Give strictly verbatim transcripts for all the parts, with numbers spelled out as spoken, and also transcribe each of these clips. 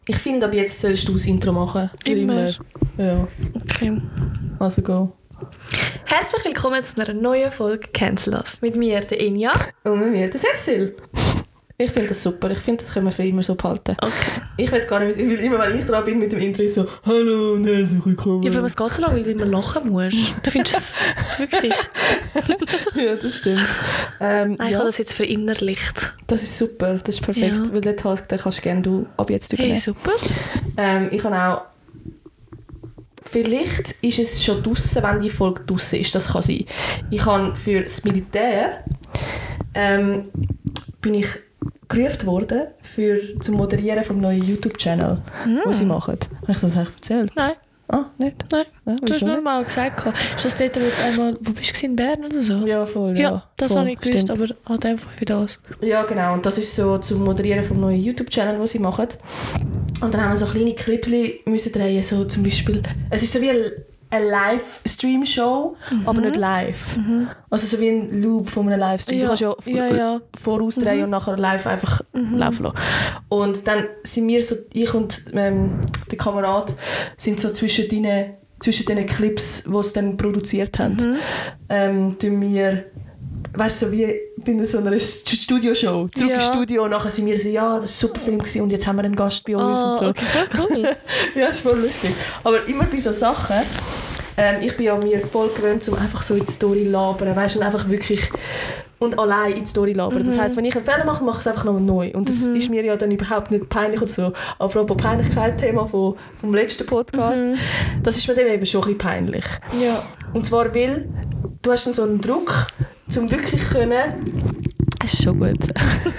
Ich finde, ab jetzt sollst du das Intro machen. Für immer. immer. Ja. Okay. Also go. Herzlich willkommen zu einer neuen Folge «Cancel Us». Mit mir, der Inja. Und mit mir, der Cecil. Ich finde das super. Ich finde, das können wir für immer so behalten. Okay. Ich will gar nicht, ich will immer, wenn ich dran bin mit dem Intro, so «Hallo und herzlich willkommen». Ja, für was geht so lange, weil du immer lachen musst. Du findest das wirklich... Ja, das stimmt. Ähm, ich ja. habe das jetzt verinnerlicht. Das ist super, das ist perfekt. Ja. Weil den Task, den kannst du gerne du ab jetzt übernehmen. Hey, super. Ähm, ich habe auch... Vielleicht ist es schon draussen, wenn die Folge draussen ist. Das kann sein. Ich habe für das Militär... Ähm, bin ich gerufen worden für, zum Moderieren vom neuen YouTube-Channel, mm. den sie machen. Habe ich das eigentlich erzählt? Nein. Ah, nicht? Nein. Ja, du hast nur mal gesagt. Ist das dort, wo du einmal, wo bist du in Bern oder so? Ja, voll. Ja, ja das voll, habe ich gewusst, stimmt. aber halt einfach für das. Ja, genau. Und das ist so zum Moderieren vom neuen YouTube-Channel, den sie machen. Und dann haben wir so kleine Clipli müssen drehen, so zum Beispiel. Es ist so wie eine, eine Livestream-Show, mhm. aber nicht live. Mhm. Also so wie ein Loop von einem Livestream. Ja. Du kannst ja, vor, ja, ja. vorausdrehen mhm. und nachher live einfach mhm. laufen lassen. Und dann sind wir so, ich und ähm, der Kamerad sind so zwischen den zwischen den Clips, die sie dann produziert haben, mhm. ähm, tun wir, weißt du, so wie bei so einer Studioshow, zurück ja. ins Studio, und nachher sind wir so, ja, das war ein super Film gewesen, und jetzt haben wir einen Gast bei uns oh, und so. Okay, cool. Ja, das ist voll lustig. Aber immer bei so Sachen, ähm, ich bin ja mir voll gewöhnt, um einfach so in die Story labern, weißt du, und einfach wirklich und allein in die Story labern. Mhm. Das heisst, wenn ich einen Fehler mache, mache ich es einfach nochmal neu. Und das mhm. ist mir ja dann überhaupt nicht peinlich oder so. Apropos Peinlichkeit-Thema vom, vom letzten Podcast, mhm. das ist mir dann eben schon ein bisschen peinlich. Ja. Und zwar, weil du hast dann so einen Druck, um wirklich können... Das ist schon gut.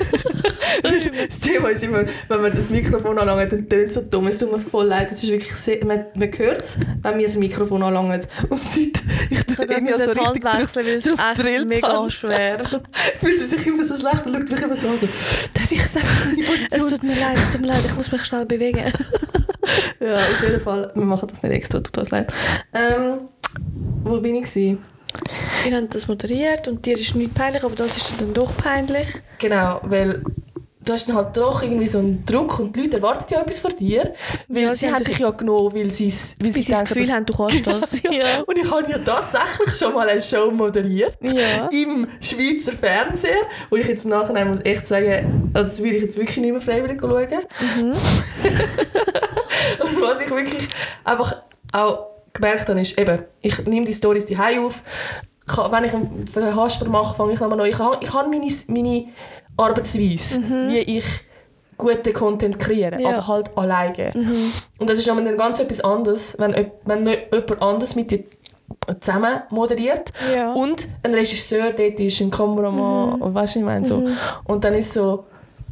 Das Thema ist immer, wenn man das Mikrofon anlangt, dann tönt es so dumm. Es tut mir voll leid. Es ist wirklich sehr, man, man hört es, wenn mir das Mikrofon anlangt. Und seit ich irgendwie so die Hand wechseln, weil es ist echt mega habe. schwer. Fühlt sie sich immer so schlecht und schaut mich immer so an. So, darf ich einfach in die Position? Es tut mir leid, es tut mir leid, ich muss mich schnell bewegen. Ja, auf jeden Fall. Wir machen das nicht extra, tut uns leid. Ähm, wo bin ich gewesen? Ihr habt das moderiert und dir ist nicht peinlich, aber das ist dann doch peinlich. Genau, weil du hast dann halt doch irgendwie so einen Druck und die Leute erwarten ja etwas von dir, weil ja, sie, sie haben dich ja genommen, weil sie weil sie das Gefühl haben, du kannst das. ja. Ja. Und ich habe ja tatsächlich schon mal eine Show moderiert, ja. im Schweizer Fernseher, wo ich jetzt im Nachhinein muss echt sagen, also das will ich jetzt wirklich nicht mehr freiwillig schauen. Mhm. Und was ich wirklich einfach auch gemerkt habe, ist eben, ich nehme die Storys die Hause auf, wenn ich einen Hasper mache, fange ich nochmal neu. Ich habe, ich habe meine, meine Arbeitsweise, mhm. wie ich guten Content kreiere, ja. aber halt alleine. Mhm. Und das ist dann ganz etwas anderes, wenn, wenn jemand anderes mit dir zusammen moderiert ja. und ein Regisseur dort ist, ein Kameramann, mhm. weißt du, ich meine so. Mhm. Und dann ist so,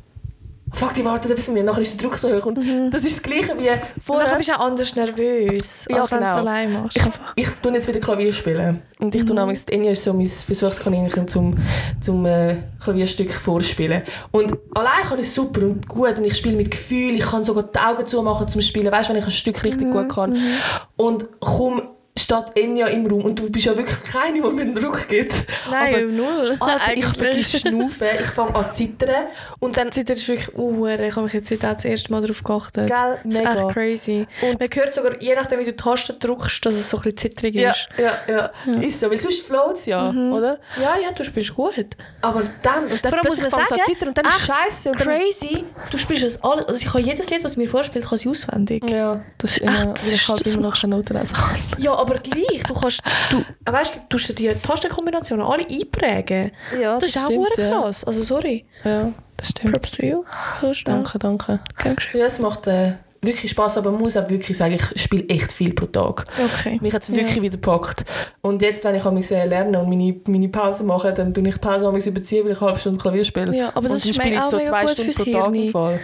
fuck, die warten etwas von mir, nachher ist der Druck so hoch. Und mhm. das ist das Gleiche wie vorher. Und bist du auch anders nervös, ja, als genau. wenn du es allein machst. Ich, ich tue jetzt wieder Klavier spielen. Und ich mhm. tue nämlich, Enya ist so mein Versuchskaninchen zum, zum äh, Klavierstück vorspielen. Und allein kann ich super und gut und ich spiele mit Gefühl. Ich kann sogar die Augen zumachen zum Spielen, weißt du, wenn ich ein Stück richtig mhm. gut kann. Mhm. Und komm, steht Enya im Raum und du bist ja wirklich keine, die mir einen Druck gibt. Nein, aber, null. Alter, ich vergesse schnaufen, ich fange an zu zittern. Und dann Zittern ist wirklich uh, ich habe mich jetzt heute auch das erste Mal darauf geachtet. Gell, das ist mega. echt crazy. Und man hört sogar, je nachdem wie du die Tasten drückst, dass es so ein bisschen zittrig ja, ist. Ja, ja, ja. Ist so, weil sonst float es ja, mhm. oder? Ja, ja, du spielst gut. Aber dann, und dann plötzlich fängt es an zu zittern und dann ist es scheisse. Crazy. Du spielst das alles. Also ich kann jedes Lied, das mir vorspielt, kann ich auswendig. Ja, das ist echt, ja, das ich halt immer noch keine Noten lesen kann. Ja, aber gleich, du kannst, du, weißt du, du tust die Tastenkombinationen alle einprägen. Ja, das, das ist stimmt, auch krass. Ja. Also sorry. Ja, das stimmt. Props to you. So danke, danke. Dankeschön. Ja, es macht äh, wirklich Spass, aber man muss auch wirklich sagen, ich spiele echt viel pro Tag. Okay. Mich hat es wirklich ja. wieder gepackt. Und jetzt, wenn ich mich lernen und meine, meine Pause mache, dann tue ich die Pause überziehen, weil ich eine halbe Stunde Klavier spiele. Ja, aber das und dann spiele ich so zwei Stunden pro Tag im Fall.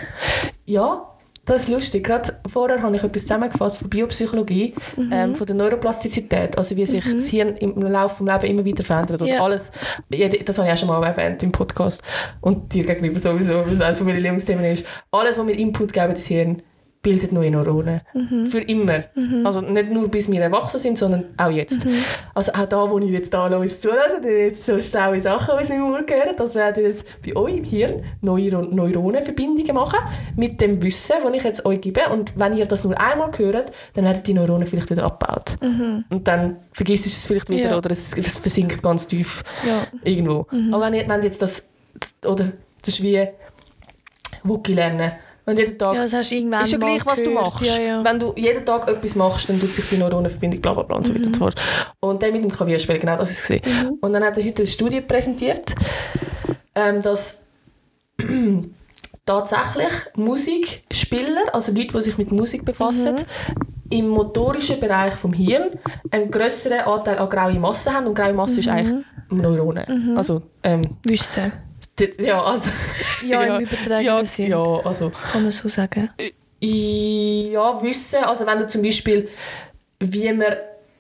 Ja. Das ist lustig. Gerade vorher habe ich etwas zusammengefasst von Biopsychologie, mhm. ähm, von der Neuroplastizität, also wie sich mhm. das Hirn im Laufe des Lebens immer wieder verändert. Und yeah. alles, das habe ich auch schon mal erwähnt im Podcast und dir gegenüber sowieso, weil es eines meiner Lieblingsthemen ist. Alles, was wir Input geben, das Hirn, bildet neue Neuronen. Mhm. Für immer. Mhm. Also nicht nur bis wir erwachsen sind, sondern auch jetzt. Mhm. Also auch da, wo ich jetzt da uns zulasse, die jetzt so schlaue Sachen aus meinem Mund hören, das werden jetzt bei euch im Hirn neue Neuronenverbindungen machen mit dem Wissen, das ich jetzt euch gebe. Und wenn ihr das nur einmal hört, dann werden die Neuronen vielleicht wieder abgebaut. Mhm. Und dann vergisst es vielleicht wieder Ja. oder es, es versinkt ganz tief Ja. irgendwo. Mhm. Aber wenn, ihr- wenn jetzt das, oder das ist wie Wookie lernen. Wenn jeden Tag, Ja, das hast du irgendwann ist ja mal gleich, was du gehört. machst. Ja, ja. Wenn du jeden Tag etwas machst, dann tut sich die Neuronenverbindung bla bla bla und so weiter und so fort. Und dann mit dem Klavierspielen, genau das ist es. Mhm. Und dann hat er heute eine Studie präsentiert, ähm, dass tatsächlich Musikspieler, also Leute, die sich mit Musik befassen, im motorischen Bereich vom Hirn einen grösseren Anteil an graue Masse haben. Und graue Masse ist eigentlich Neuronen. Also, ähm, Wissen. d- ja, also, Ja, im übertragenen ja, Sinn. ja, also, Kann man so sagen. ja, Wissen, also wenn du zum Beispiel, wie man,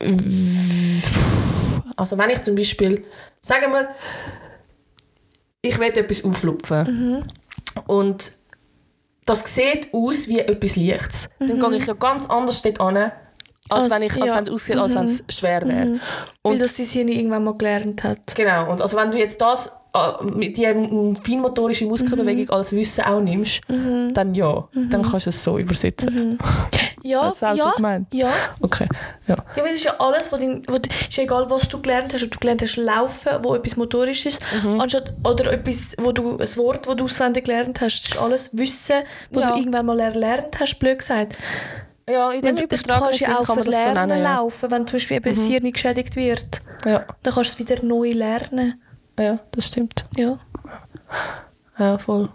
also wenn ich zum Beispiel, sagen wir, ich will etwas auflupfen und das sieht aus wie etwas Leichtes, dann gehe ich ja ganz anders dort hin, als, Als- wenn ich, als ja. wenn es aussieht, als wenn es schwer wäre. Weil Und das dein Hirn irgendwann mal gelernt hat. genau, und also wenn du jetzt das äh, mit die m- feinmotorische Muskelbewegung als Wissen auch nimmst, dann ja, dann kannst du es so übersetzen. Ja, Hast du auch ja, so gemeint? ja. Okay, ja. Ja, weil das ist ja alles, was dein, wo, ist ja egal, was du gelernt hast. Ob du gelernt hast, laufen, wo etwas motorisch ist, Mhm. anstatt, oder etwas, wo du, ein Wort, das du auswendig gelernt hast. Das ist alles Wissen, das Ja. du irgendwann mal erlernt hast, blöd gesagt. Ja, in dem Wenn du, du übertragenen kannst Sinn ja auch kann man das so verlernen nennen. Ja. laufen, wenn zum Beispiel eben das Hirn geschädigt wird. Ja. Dann kannst du es wieder neu lernen. ja, das stimmt. Ja. Ja, voll.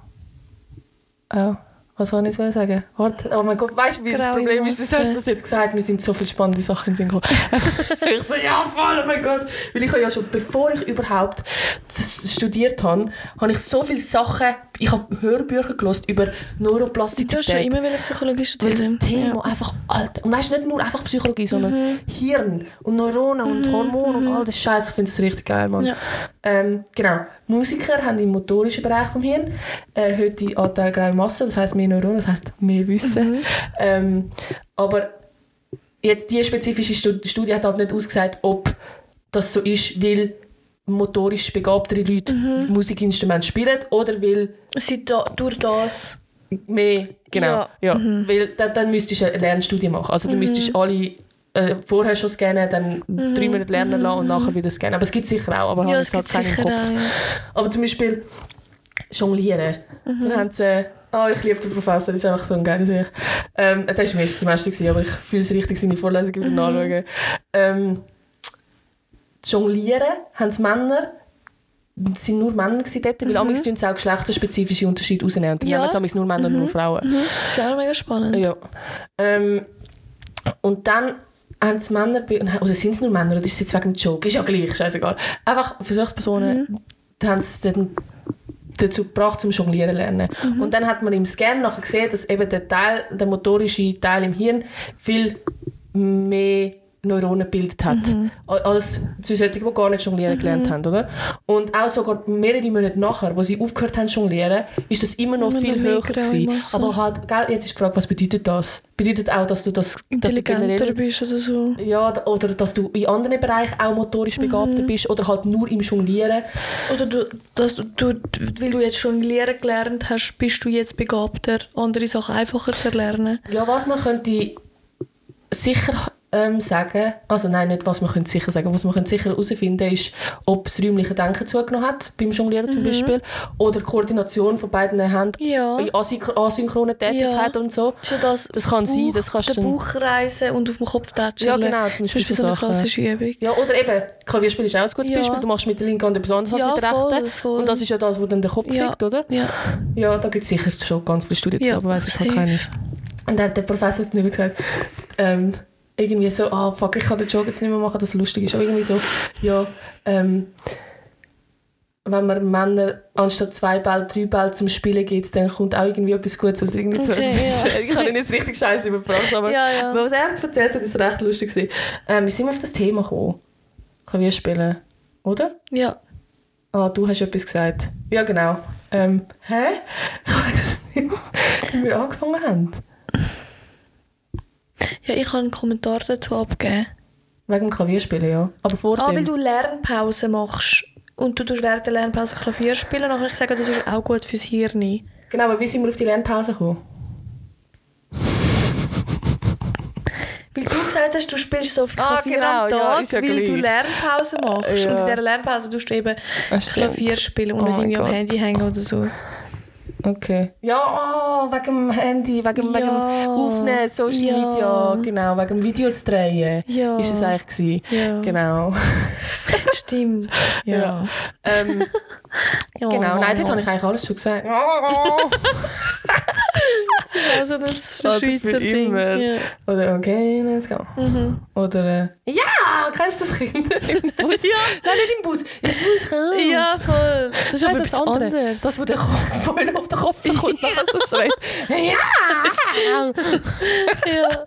Ja. Was soll ich jetzt sagen? Warte, oh mein Gott, weißt du, wie das Graue Problem ist? Du Masse. hast das jetzt gesagt, mir sind so viele spannende Sachen in den Sinn gekommen. Ich so, ja voll, oh mein Gott. Weil ich habe ja schon, bevor ich überhaupt das studiert habe, habe ich so viele Sachen, ich habe Hörbücher gelesen über Neuroplastizität. Du hast schon immer wieder Psychologie Weil studiert. das Thema Ja. einfach alt. Und weißt du, nicht nur einfach Psychologie, sondern Hirn und Neuronen und Hormone und all das Scheiß. Ich finde das richtig geil, Mann. Ja. Ähm, genau. Musiker haben im motorischen Bereich vom Hirn erhöhte Anteil graue Masse, das heisst mehr Neuronen, das heisst mehr Wissen. Ähm, aber jetzt die spezifische Stu- Studie hat halt nicht ausgesagt, ob das so ist, weil motorisch begabtere Leute Musikinstrumente spielen oder weil Sie da, durch das. mehr, genau, ja, Ja. weil dann, dann müsstest du eine Lernstudie machen. Also du müsstest alle äh, vorher schon scannen, dann drei Monate lernen lassen und nachher wieder scannen. Aber es gibt sicher auch, aber Ja, habe es ich halt gibt keinen im sicher Kopf. auch, ja. Aber zum Beispiel Jonglieren. Dann haben sie, oh, ich liebe den Professor, das ist einfach so ein geiler Sicht. Ähm, das war im ersten Semester, gewesen, aber ich fühle es richtig, seine Vorlesungen wieder nachschauen. Ähm, Jonglieren haben es Männer, es sind nur Männer gewesen dort, weil amigs tun sie auch geschlechterspezifische Unterschiede rausnehmen. Und die Ja. nehmen amigs nur Männer und nur Frauen. Mhm. Das ist auch mega spannend. Ja. Ähm, und dann haben es Männer, bei- oder sind es nur Männer, oder ist es jetzt wegen dem Joke? Ist ja gleich, scheißegal. Einfach Versuchspersonen haben es dann dazu gebracht, zum Jonglieren lernen. Und dann hat man im Scan nachher gesehen, dass eben der Teil, der motorische Teil im Hirn viel mehr Neuronen gebildet hat, als zu solchen, die gar nicht jonglieren gelernt haben, oder? Und auch sogar mehrere Monate nachher, wo sie aufgehört haben zu jonglieren, ist das immer noch Immer viel noch mehr höher graue gewesen. Masse. Aber halt, gell, jetzt ist die Frage, was bedeutet das? Bedeutet auch, dass du das dass du Intelligenter generell, bist oder so. ja, d- oder dass du in anderen Bereichen auch motorisch begabter bist oder halt nur im Jonglieren. Oder du, dass du, du, weil du jetzt schon Lehren gelernt hast, bist du jetzt begabter, andere Sachen einfacher zu erlernen. Ja, was man könnte sicher ähm, sagen, also nein, nicht was man könnte sicher sagen, was man könnte sicher herausfinden ist, ob das räumliche Denken zugenommen hat, beim Jonglieren zum Beispiel, oder die Koordination von beiden Händen Ja. in asynch- asynchronen Tätigkeiten Ja. und so. Ist ja das, Das kann sein, das kannst du den dann- Bauch kreisen und auf dem Kopf tätscheln. Ja, genau, zum Das Beispiel ist so eine Sachen. klassische Übung. Ja, oder eben, Klavierspiel ist auch ein gutes Ja. Beispiel, du machst mit der linken Hand etwas anderes Ja, als mit der voll, rechten. voll. Und das ist ja das, wo dann der Kopf Ja. liegt, oder? Ja. Ja, da gibt es sicher schon ganz viele Studien dazu, Ja, aber weiss ich halt safe. keine. Und dann hat der Professor hat mir gesagt, ähm, irgendwie so, ah fuck, ich kann den Jog jetzt nicht mehr machen, das lustig ist. Aber irgendwie so, ja, ähm, wenn man Männer anstatt zwei Bälle, drei Bälle zum Spielen gibt, dann kommt auch irgendwie etwas Gutes. Also irgendwie so Okay, etwas. ja. Ich habe ihn jetzt richtig scheiße überfragt, aber Ja, ja. was er erzählt hat, ist recht lustig gewesen. Ähm, wie sind wir auf das Thema gekommen? Klavierspielen, oder? Ja. Ah, du hast etwas gesagt. Ja, genau. Ähm, hä? Ich weiß es nicht, wie wir angefangen haben. Ja, ich kann einen Kommentar dazu abgeben. Wegen dem Klavierspielen, ja. Aber vor Ah, dem... weil du Lernpause machst und du tust während der Lernpause Klavier spielen, dann kann ich sagen, das ist auch gut fürs Hirn. Genau, aber wie sind wir auf die Lernpause gekommen? Weil du gesagt hast, du spielst so viel Ah, Klavier genau, am ja, Tag, ist ja weil gleich. du Lernpause machst. Ja. Und in dieser Lernpause tust du eben Das stimmt. Klavier spielen und Oh nicht mein irgendwie am Gott. Handy hängen oder so. Okay. Ja, oh, wegen dem Handy, wegen, wegen dem Ja. Aufnehmen, Social Ja. Media, genau, wegen dem Videos drehen. Ja. Ist es eigentlich gewesen. Ja. Genau. Stimmt. Ja. Ja. Ähm, Ja. genau, nein, dort habe ich eigentlich alles schon gesagt. Also das Oder Schweizer für Ding. immer. Ja. Oder okay, let's go. Mhm. Oder äh, ja, kennst du das Kind im Bus? Ja. Nein, nicht im Bus. Ich muss raus. Ja, voll. Das ist Nein, aber das etwas andere. anderes. Das, wo der Kopf wo einer auf den Kopf kommt, nachher so schreit. Ja! ja.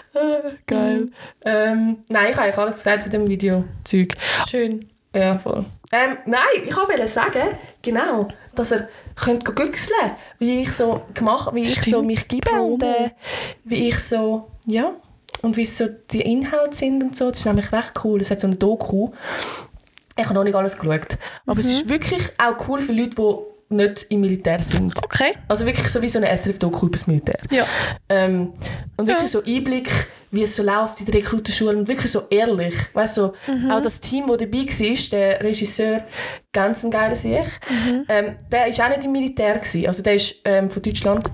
Geil. Ähm, nein, ich habe eigentlich alles gesagt zu dem Video-Zeug. Schön. Ja, voll. Ähm, nein, ich wollte sagen, genau, dass er könnt güchseln, wie ich so gemacht, wie ich Stimmt. so mich gebe und äh, wie ich so, ja, und wie so die Inhalte sind und so. Das ist nämlich recht cool. Es hat so eine Doku. Ich habe noch nicht alles geschaut. Aber Mhm. es ist wirklich auch cool für Leute, die nicht im Militär sind. Okay. Also wirklich so wie so eine S R F-Doku über das Militär. Ja. Ähm, und wirklich Ja. so Einblick, wie es so läuft in der Rekrutenschule und wirklich so ehrlich. Weißt du, so, Mhm. auch das Team, das dabei war, der Regisseur, ganz ein geiler Sieg, Mhm. ähm, der war auch nicht im Militär gewesen. Also der ist ähm, von Deutschland.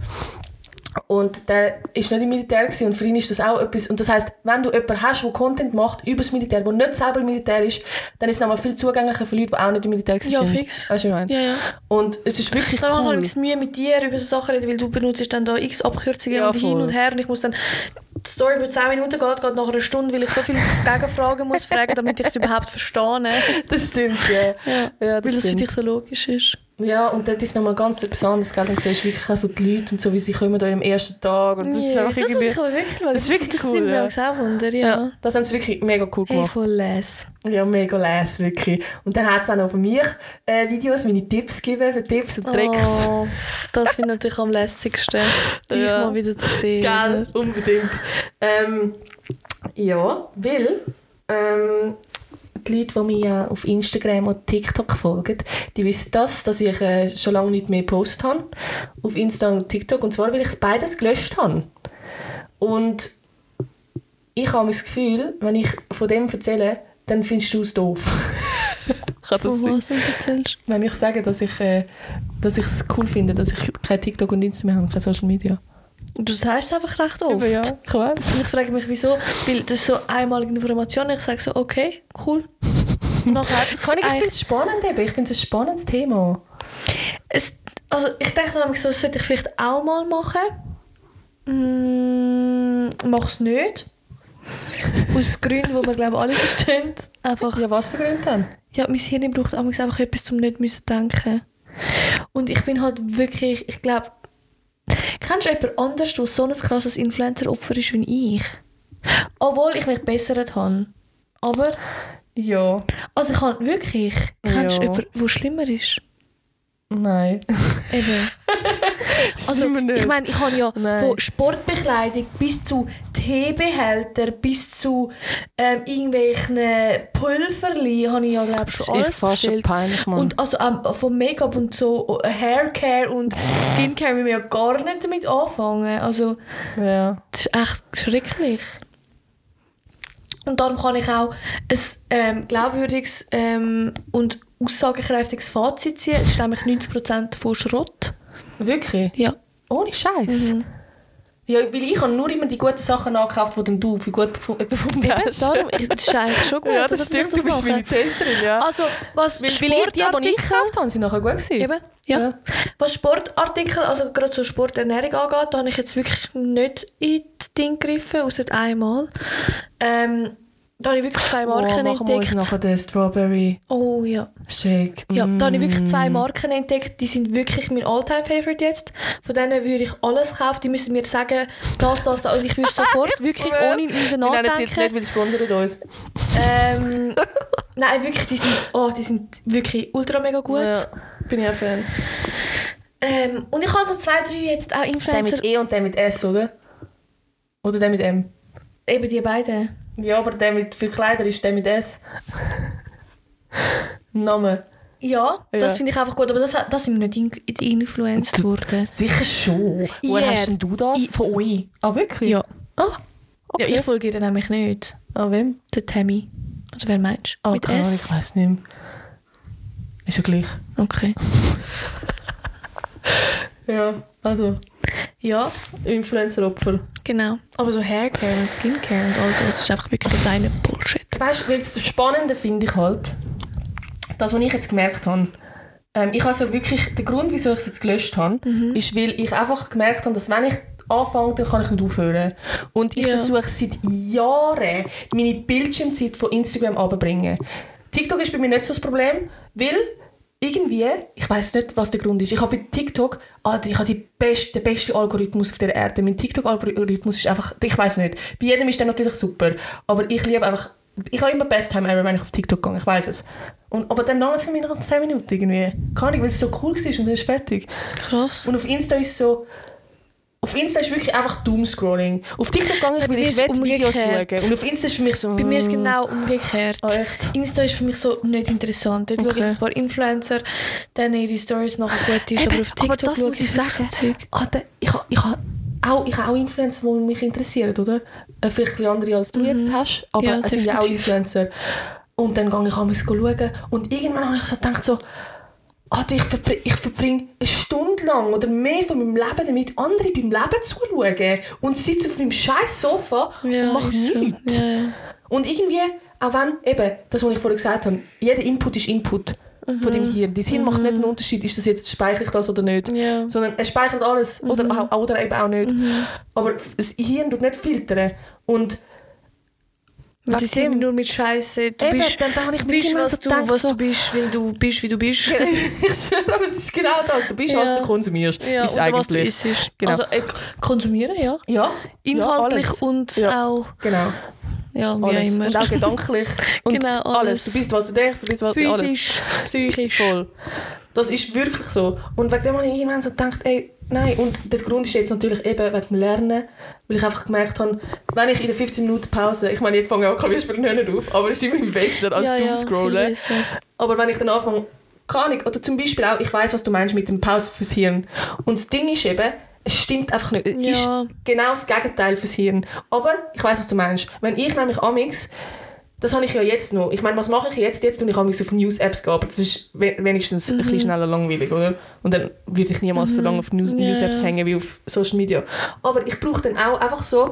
Und der ist nicht im Militär gewesen. Und für ihn ist das auch etwas. Und das heisst, wenn du jemanden hast, der Content macht über das Militär, der nicht selber im Militär ist, dann ist es nochmal viel zugänglicher für Leute, die auch nicht im Militär gewesen Ja, sind. fix. Weißt du, was ich meine? Ja, ja. Und es ist wirklich Dann habe cool. ich Mühe mit dir über so Sachen reden, weil du benutzt dann da x Abkürzungen Ja, und hin voll. und her und ich muss dann die Story, die zehn Minuten geht, geht nach einer Stunde, weil ich so viele Gegenfragen muss fragen, damit ich es überhaupt verstehe. Das stimmt, ja. Ja, Ja, weil das das für stimmt. dich so logisch ist. Ja, und dort ist nochmal ganz etwas anderes. Gell? Dann siehst du wirklich auch so die Leute und so, wie sie kommen da am ersten Tag. Und das ist einfach das muss irgendwie... ich aber wirklich schauen. Das ist wirklich das cool, nimmt mich ja. auch sehr Wunder, ja. Ja, das haben sie wirklich mega cool Hey, gemacht. voll les. Ja, mega les, wirklich. Und dann hat es auch noch von mir äh, Videos, meine Tipps gegeben, für Tipps und Tricks. Oh, das finde ich natürlich am lässigsten, dich Ja. mal wieder zu sehen. Gell, oder? unbedingt. Ähm, ja, weil... Ähm, die Leute, die mir auf Instagram und TikTok folgen, die wissen das, dass ich äh, schon lange nicht mehr gepostet habe. Auf Insta und TikTok. Und zwar, weil ich es beides gelöscht habe. Und ich habe das Gefühl, wenn ich von dem erzähle, dann findest du es doof. Kann das Von sein? was du erzählst? Wenn ich sage, dass ich äh, dass ich es cool finde, dass ich kein TikTok und Insta mehr habe, kein Social Media. Du sagst es einfach recht oft. Eben, ja, ich weiß. Und ich frage mich, wieso, weil das ist so einmalige Information. Ich sage so, okay, cool. Und nachher hat sich's Kann ich ich eigentlich- finde es spannend eben. Ich finde es ein spannendes Thema. es, also ich denke dann so, das sollte ich vielleicht auch mal machen. Mm, mach es nicht. Aus Gründen, die wir glaube ich alle verstehen. Einfach, Ja, was für Gründe dann? ja, mein Hirn braucht manchmal einfach etwas, zum nicht müssen denken. Und ich bin halt wirklich, ich glaube, kennst du jemand anderes, der so ein krasses Influencer-Opfer ist wie ich? Obwohl ich mich bessert habe. Aber, Ja. also ich habe wirklich, kennst du Ja. jemanden, der schlimmer ist? Nein. Eben. Also, Schlimmer nicht. ich meine, ich habe ja Nein. von Sportbekleidung bis zu Teebehälter bis zu ähm, irgendwelchen Pulverli habe ich ja glaube ich, Das schon ist alles echt fast schon bestellt. peinlich, Mann. Und also ähm, von Make-up und so Haircare und Skincare müssen wir ja gar nicht damit anfangen. Also ja. das ist echt schrecklich. Und darum kann ich auch ein ähm, glaubwürdiges ähm, und aussagekräftiges Fazit ziehen. Es ist nämlich neunzig Prozent von Schrott. Wirklich? Ja. Ohne Scheiß. Mhm. Ja, weil ich habe nur immer die guten Sachen angekauft, die dann du für gut befu- befunden Eben, hast. darum, ich, das ist eigentlich schon gut, ja, das dass stimmt. ich Du bist mache. meine Testerin, ja. Also, was weil, weil ich die, die ich Sportartikel... gekauft habe, sind nachher gut gewesen. Eben, ja. Ja. Was Sportartikel, also gerade so Sporternährung angeht, da habe ich jetzt wirklich nicht in das Ding gegriffen, außer einmal. Ähm, da habe ich wirklich zwei Marken oh, machen wir uns entdeckt. nachher den Strawberry Oh ja. Shake. Ja, da habe ich wirklich zwei Mm. Marken entdeckt, die sind wirklich mein Alltime-Favorite jetzt. Von denen würde ich alles kaufen, die müssen mir sagen, das, das, das. Und ich würde sofort, wirklich ohne müssen Wir nennen sie jetzt nicht, nachdenken. weil sie sponsern uns. Ähm, nein, wirklich, die sind, oh, die sind wirklich ultra mega gut. Ja, bin ich auch Fan. Ähm, und ich habe so zwei, drei jetzt auch Der Influencer. mit E und der mit S, oder? Oder der mit M? Eben die beiden. Ja, aber der mit viel Kleider ist der mit S. Name. Ja, das Ja. finde ich einfach gut, aber das, das sind wir nicht in, in influenced worden. Sicher schon. Woher Ja. hast denn du das? I, von euch. Ah, wirklich? Ja. Ah, okay. Ja, ich folge ihr nämlich nicht. Ah, wem? Der Tammy. Also wer meinst du? Ah, Mit keine Ahnung, S? ich weiss nicht mehr. Ist ja gleich. Okay. Ja, also Ja, Influencer-Opfer. genau. Aber so Haircare und Skincare und all das ist einfach wirklich reiner Bullshit. Weißt du, das Spannende finde ich halt, das, was ich jetzt gemerkt habe, ähm, ich habe so wirklich, der Grund, wieso ich es jetzt gelöscht habe, Mhm. ist, weil ich einfach gemerkt habe, dass wenn ich anfange, dann kann ich nicht aufhören. Und ich Ja. versuche seit Jahren, meine Bildschirmzeit von Instagram runterzubringen. TikTok ist bei mir nicht so das Problem, weil irgendwie, ich weiß nicht, was der Grund ist. Ich habe bei TikTok, ah, ich habe die beste, den besten Algorithmus auf der Erde. Mein TikTok-Algorithmus ist einfach, ich weiß nicht. Bei jedem ist der natürlich super, aber ich liebe einfach, ich habe immer Best Time ever, wenn ich auf TikTok gehe, ich weiß es. Und, aber dann lange es für mich noch zehn Minuten irgendwie. Keine Ahnung, weil es so cool war und dann ist es fertig. Krass. Und auf Insta ist so, auf Insta ist wirklich einfach Doomscrolling. Auf TikTok gehe ich, weil mir ich ist will Videos umgekehrt. schauen. Und auf Insta ist für mich so... Bei mir ist es genau umgekehrt. Ah, echt? Insta ist für mich so nicht interessant. Dort Okay. schaue ich ein paar Influencer, dann ihre Stories nachher gut ist, Eben, aber auf TikTok aber das schaue muss ich wirklich sagen. so Zeug. Ah, da, ich habe ich ha auch, ich ha auch Influencer, die mich interessieren, oder? Äh, vielleicht ein bisschen andere, als du Mhm. jetzt hast. Aber Ja, es sind ja auch definitiv. Influencer. Und dann gehe ich einmal schauen. Und irgendwann habe ich so gedacht, so, ah, ich, verbring, ich verbringe eine Stunde lang oder mehr von meinem Leben damit, andere beim Leben zuzuschauen. Und sitze auf meinem scheiß Sofa und mache ist so. nichts. Ja, ja. Und irgendwie, auch wenn, eben, das, was ich vorhin gesagt habe, jeder Input ist Input von dem Hirn. Das Hirn macht nicht einen Unterschied, ist das jetzt, speichere ich das oder nicht. Ja. Sondern es speichert alles oder, auch- oder eben auch nicht. Aber das Hirn tut nicht filtern. Und Weil wegen die sind dem- nur mit Scheiße. Du Eben, bist, dann, dann habe ich du mir bist irgendwann was, so du, gedacht, was so, du bist, weil du bist, wie du bist. ich schwöre, aber es ist genau das. Du bist, Ja. was du konsumierst. Ja, ist oder was du eigentlich. isst. Genau. Also äh, konsumieren, ja. Ja, Inhaltlich ja, alles. und Ja. auch, Genau. ja, wie Alles. auch immer. Und auch gedanklich. Und Genau, alles. alles. Du bist, was du denkst, du bist, was du alles. Physisch, psychisch. Voll. Das ist wirklich so. Und wegen dem habe ich irgendwann so gedacht, ey, nein. Und der Grund ist jetzt natürlich eben wegen dem Lernen, weil ich einfach gemerkt habe, wenn ich in der fünfzehn Minuten Pause, ich meine, jetzt fange ich auch Klavierspielen nicht auf, aber es ist immer besser als ja, du ja, scrollen. viel besser. Aber wenn ich dann anfange, keine Ahnung, oder zum Beispiel auch, ich weiss, was du meinst mit dem Pause fürs Hirn. Und das Ding ist eben, es stimmt einfach nicht. Es Ja. ist genau das Gegenteil fürs Hirn. Aber ich weiss, was du meinst. Wenn ich nämlich amix, das habe ich ja jetzt noch. Ich meine, was mache ich jetzt? Jetzt tue ich amix auf News-Apps gehen, aber das ist we- wenigstens ein bisschen schneller langweilig, oder? Und dann würde ich niemals so lange auf News- Ja, News-Apps ja. hängen wie auf Social Media. Aber ich brauche dann auch einfach so,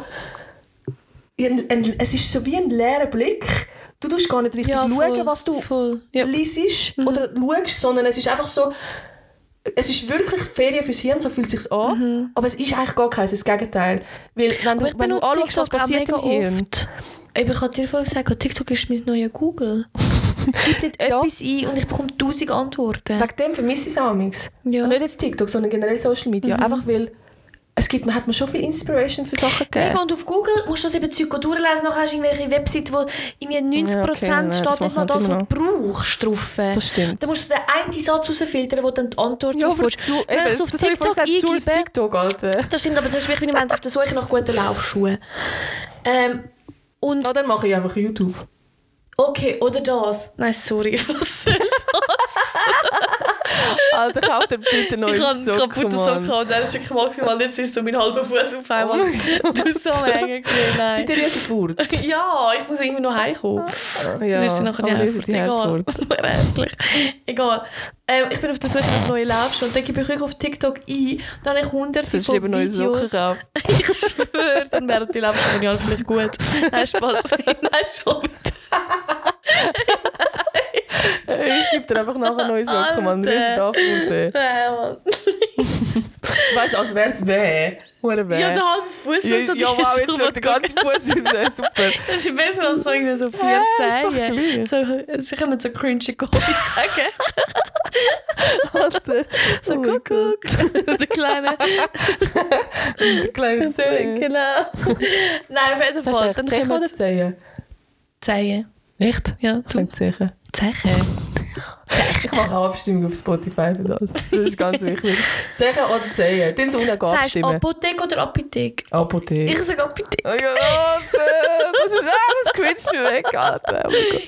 ein, ein, es ist so wie ein leerer Blick. Du tust gar nicht richtig Ja, schauen, voll, was du voll. Ja. liest oder schaust, sondern es ist einfach so, es ist wirklich Ferien fürs Hirn, so fühlt es sich an, aber es ist eigentlich gar keins, das Gegenteil. Weil wenn Aber du, ich wenn du benutze anschaust, was TikTok auch passiert mega im Hirn, oft. Eben, ich habe dir vorhin gesagt, TikTok ist mein neuer Google. Ich gebe dort Ja. etwas ein und ich bekomme tausend Antworten. wegen dem vermisse ich es auch manchmal. Ja. Und nicht jetzt TikTok, sondern generell Social Media. Einfach weil es gibt, man hat mir schon viel Inspiration für Sachen gegeben. Mega, und auf Google musst du das eben Zeug durchlesen, nachher hast du irgendwelche Webseiten, wo irgendwie neunzig Prozent Ja, okay, nein, steht das nicht mal macht man das, immer was du brauchst, drauf. Das stimmt. Dann musst du den einen Satz rausfiltern, wo dann die Antwort Ja, drauf aber ist. zu, Wenn eben, ich es auf das habe ich TikTok vorhin gesagt, source eingebe, TikTok, Alter. das stimmt, aber zum Beispiel, ich bin im Moment auf der Suche nach guten Laufschuhen. Ähm, und, Ja, dann mache ich einfach YouTube. okay, oder das. Nein, sorry, was Alter, kauf dir bitte neue Ich habe einen Socken, kaputten Mann. Socken und der ist wirklich maximal, jetzt ist so mein halber Fuß auf einmal. Oh mein Du so hängen gesehen, nein. Bitte riesen Furt. Ja, ich muss irgendwie noch heimkommen. Ja, Du hast sie nachher die aber Hälfte. riesen die Egal. Hälfte Hässlich. Egal. Ähm, ich bin auf der Suche nach neuen Laufschuhen und dann gebe ich euch auf TikTok ein. Dann habe ich hunderte Sollst du von lieber neue Socken Videos. kaufen? Ich schwöre, dann wären die Laufschuhe ja vielleicht gut. Nein, Spaß. Nein, schon. Ich gebe dir einfach nachher neue Socken, Mann. Alter. Riesen Dafür. Nein, Mann. Weißt du, als wäre es weh. Hure weh. Ja, der halbe Fuß Ja, nicht. ja, wow, jetzt schaut der ganze Fuß aus. Super. Das ist besser als so, irgendwie so vier Ja, ist doch Zehen. gleich. So, sie können so cringy Gold sagen. Alter. So, Oh mein guck, guck. Der kleine. Der kleine Zeh. Genau. Nein, auf jeden Hast Fall. du Dann Zeche kommen oder Zehen? Zehen. Echt? Ja, Ich sage Zeche. Zechen. Ich mache eine Abstimmung auf Spotify für das. Das ist ganz wichtig. Zeche oder Zehen? Tun Sie unten Sagst du abstimmen. Apotheke oder Apotheke? Apotheke. Ich sage Apotheke. Oh Gott, das ist alles cringe weg, Alter.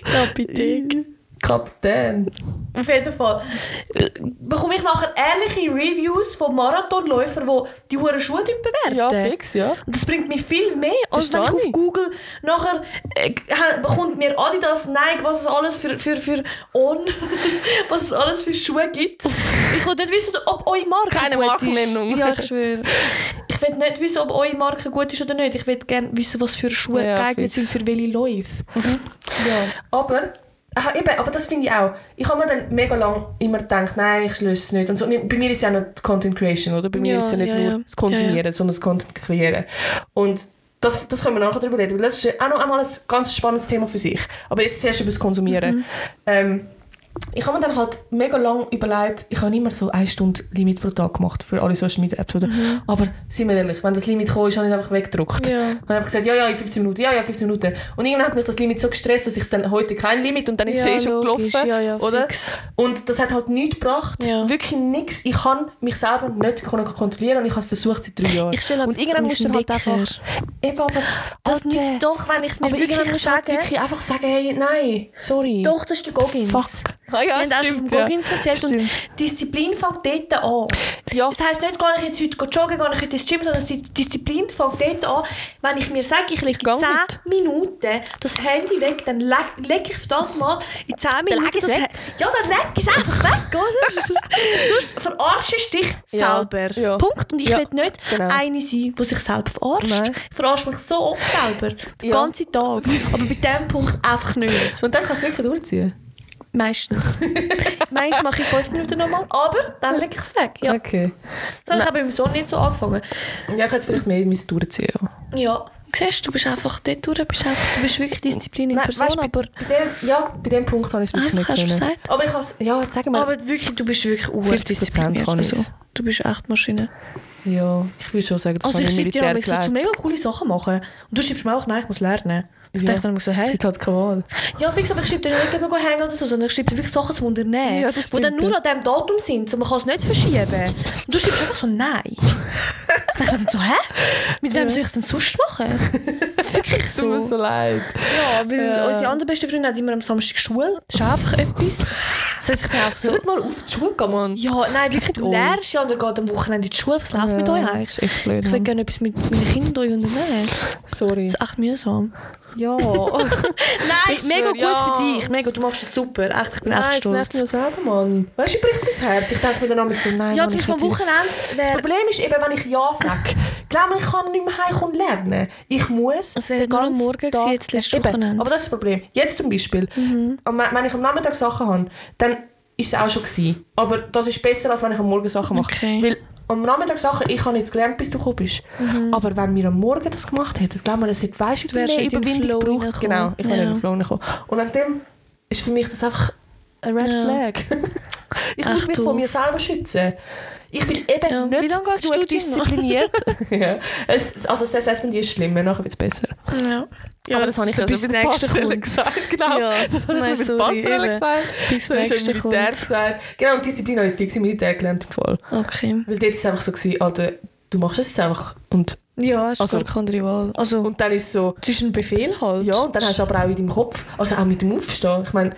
Kapitän. Kapitän. Auf jeden Fall. Bekomme ich nachher ähnliche Reviews von Marathonläufern, die die hohen Schuhe bewerten. Ja, fix, ja. Und das bringt mich viel mehr, als wenn ich Verstehe auf ich. Google nachher äh, bekommt mir Adidas, Nike, was es alles für, für, für On, was es alles für Schuhe gibt. Ich will nicht wissen, ob eure Marke Keine gut Markennennung. ist. Ja, ich schwöre. Ich will nicht wissen, ob eure Marke gut ist oder nicht. Ich will gerne wissen, was für Schuhe Ja, geeignet fix. sind für welche Läufe. Ja. Aber, aha, eben, aber das finde ich auch. Ich habe mir dann mega lange immer gedacht, nein, ich löse es nicht. Und so. Und bei mir ist ja auch nicht Content Creation, oder? Bei mir Ja, ist ja nicht ja, nur ja. das Konsumieren, Ja, ja. sondern das Content kreieren. Und das, das können wir nachher darüber reden. Weil das ist auch noch einmal ein ganz spannendes Thema für sich. Aber jetzt zuerst über das Konsumieren. Mhm. Ähm, ich habe mir dann halt mega lange überlegt, ich habe immer so eine Stunde Limit pro Tag gemacht für alle Social Media Apps. Oder? Mhm. Aber seien wir ehrlich, wenn das Limit kam, ist, habe ich es einfach weggedruckt. Ja. Ich habe einfach gesagt, ja, ja, in fünfzehn Minuten, ja, ja, fünfzehn Minuten. Und irgendwann hat mich das Limit so gestresst, dass ich dann heute kein Limit und dann ist es eh schon logisch. gelaufen. Ja, ja, oder? fix. Und das hat halt nichts gebracht. Ja. Wirklich nichts. Ich kann mich selber nicht kontrollieren und ich habe es versucht seit drei Jahren. Ich stelle aber und irgendwann musst du halt Wecker. einfach... Eben, aber... Das Alter, nützt doch, wenn ich es mir aber irgendwann wirklich musst du halt sage. wirklich einfach sagen, hey, nein, sorry. Doch, das ist der Goggins. Fuck. Ah, ja, Wir haben auch schon stimmt, vom ja. Goggins erzählt. Und Stimmt. Disziplin fängt dort an. Ja. Das heisst nicht, gehe ich jetzt heute joggen, gehe ich heute ins Gym, sondern die Disziplin fängt dort an, wenn ich mir sage, ich lege gehe in zehn nicht. Minuten das Handy weg, dann leg, leg ich verdammt mal in zehn Minuten leg ich's das weg. Ha- Ja, dann leg ich es einfach weg, oder? Sonst verarschst du dich Ja. selber. Ja. Punkt. Und ich Ja. will nicht Genau. eine sein, die sich selber verarscht. Nein. Ich verarsche mich so oft selber. Den Ja. ganzen Tag. Aber bei diesem Punkt einfach nicht. Und dann kannst du wirklich durchziehen. Meistens. Meistens mache ich fünf Minuten nochmal, aber dann lege ich es weg. Ja. Okay. Das habe ich aber beim Sohn nicht so angefangen. Ja, ich hätte es vielleicht mehr müssen durchziehen ja. Ja. Siehst du, du bist einfach dort durch, bist einfach, du bist wirklich Disziplin in Nein, Person, weißt, bei, aber, bei dem, ja, bei dem Punkt habe ich es wirklich Einfach, nicht hast du können. gesagt? Aber ich habe es, ja, sag mal. aber wirklich, du bist wirklich fünfzig Prozent urdiszipliniert. kann ich's. Also, du bist echt Maschine. Ja, ich würde schon sagen, das Also habe ich ich im schreibe dir Militär auch so, so gelernt. mega coole Sachen machen. Und du schreibst mir auch, nein, ich muss lernen. Ich Ja, dachte dann immer so, Es hey. gibt halt keine Wahl. Ja, fix, aber ich schreibe dir nicht immer hängen oder so, sondern ich schreibe dir wirklich Sachen zum Unternehmen, Ja, das die dann stimmt, nur ja. an diesem Datum sind, so man kann es nicht verschieben. Und du schreibst einfach so, nein. Ich dachte mir dann so, hä? Mit wem Ja. soll ich es denn sonst machen? Wirklich Es tut mir so. so leid. Ja, weil Ja. unsere andere beste Freundin hat immer am Samstag Schule. Das ist einfach etwas. Das heißt, ich bin auch so... Soll nicht mal auf die Schule gehen, Mann? Ja, nein, wirklich, du euch. lernst ja und dann geht am Wochenende in die Schule. Was läuft mit euch eigentlich? Das ist echt blöd. Ich will Mann. gerne etwas mit meinen Kindern unternehmen. Sorry. Das ist echt mühsam. Ja. Nein, Ich mega schwör, gut ja. für dich. Mega, du machst es super. Echt, ich bin Nein, echt es nervt stolz. mich selber, Mann. Weißt du, ich bricht mein Herz. Ich denke mir dann immer so, nein, Ja, Mann, zum ich Beispiel am hätte- Wochenende Das wäre... Problem ist eben, wenn ich Ja sage. Glaub mir, ich kann nicht mehr heimkommen lernen. Ich muss... Es wäre den nur am ganzen Morgen Tag- gewesen, jetzt letztes Eben, Wochenende. Aber das ist das Problem. Jetzt zum Beispiel. Mhm. Und wenn wenn ich am Nachmittag Sachen habe, dann ist es auch schon gewesen. Aber das ist besser, als wenn ich am Morgen Sachen mache. Okay. Weil am Nachmittag Sachen, ich habe jetzt gelernt, bis du gekommen bist. Aber wenn wir am Morgen das gemacht hätten, glaub mir, es hätte, weißt du, wie Du wärst viel mehr nicht in den Überwindung Flow gebraucht. reingekommen. Genau, ich wäre Ja. in den Flow reingekommen. Und an dem ist für mich das einfach ein Red Ja. Flag. Ich muss Echt mich von doof. mir selber schützen. Ich bin eben Ja. Wie nicht lange gehst du genug denn noch? diszipliniert. ja. es, also das Assessment ist schlimmer, nachher wird es besser. Ja. Aber das habe ich ja bis schon bei das der nächste Passerelle kommt. gesagt. Genau, Ja. das habe Nein, ich schon sorry, bei der Passerelle eben. gesagt. Bis Das habe ich schon nächste im Militär kommt. gesagt. Genau, und Disziplin habe ich fix im Militär gelernt im Fall. Okay. Weil dort war es einfach so, gewesen, Alter, du machst es jetzt einfach. Und, Ja, es ist Also- gar keine andere Wahl. Also, und dann ist es so, es ist ein Befehl halt. ja, und dann hast du aber auch in deinem Kopf, also auch mit dem Aufstehen, ich meine,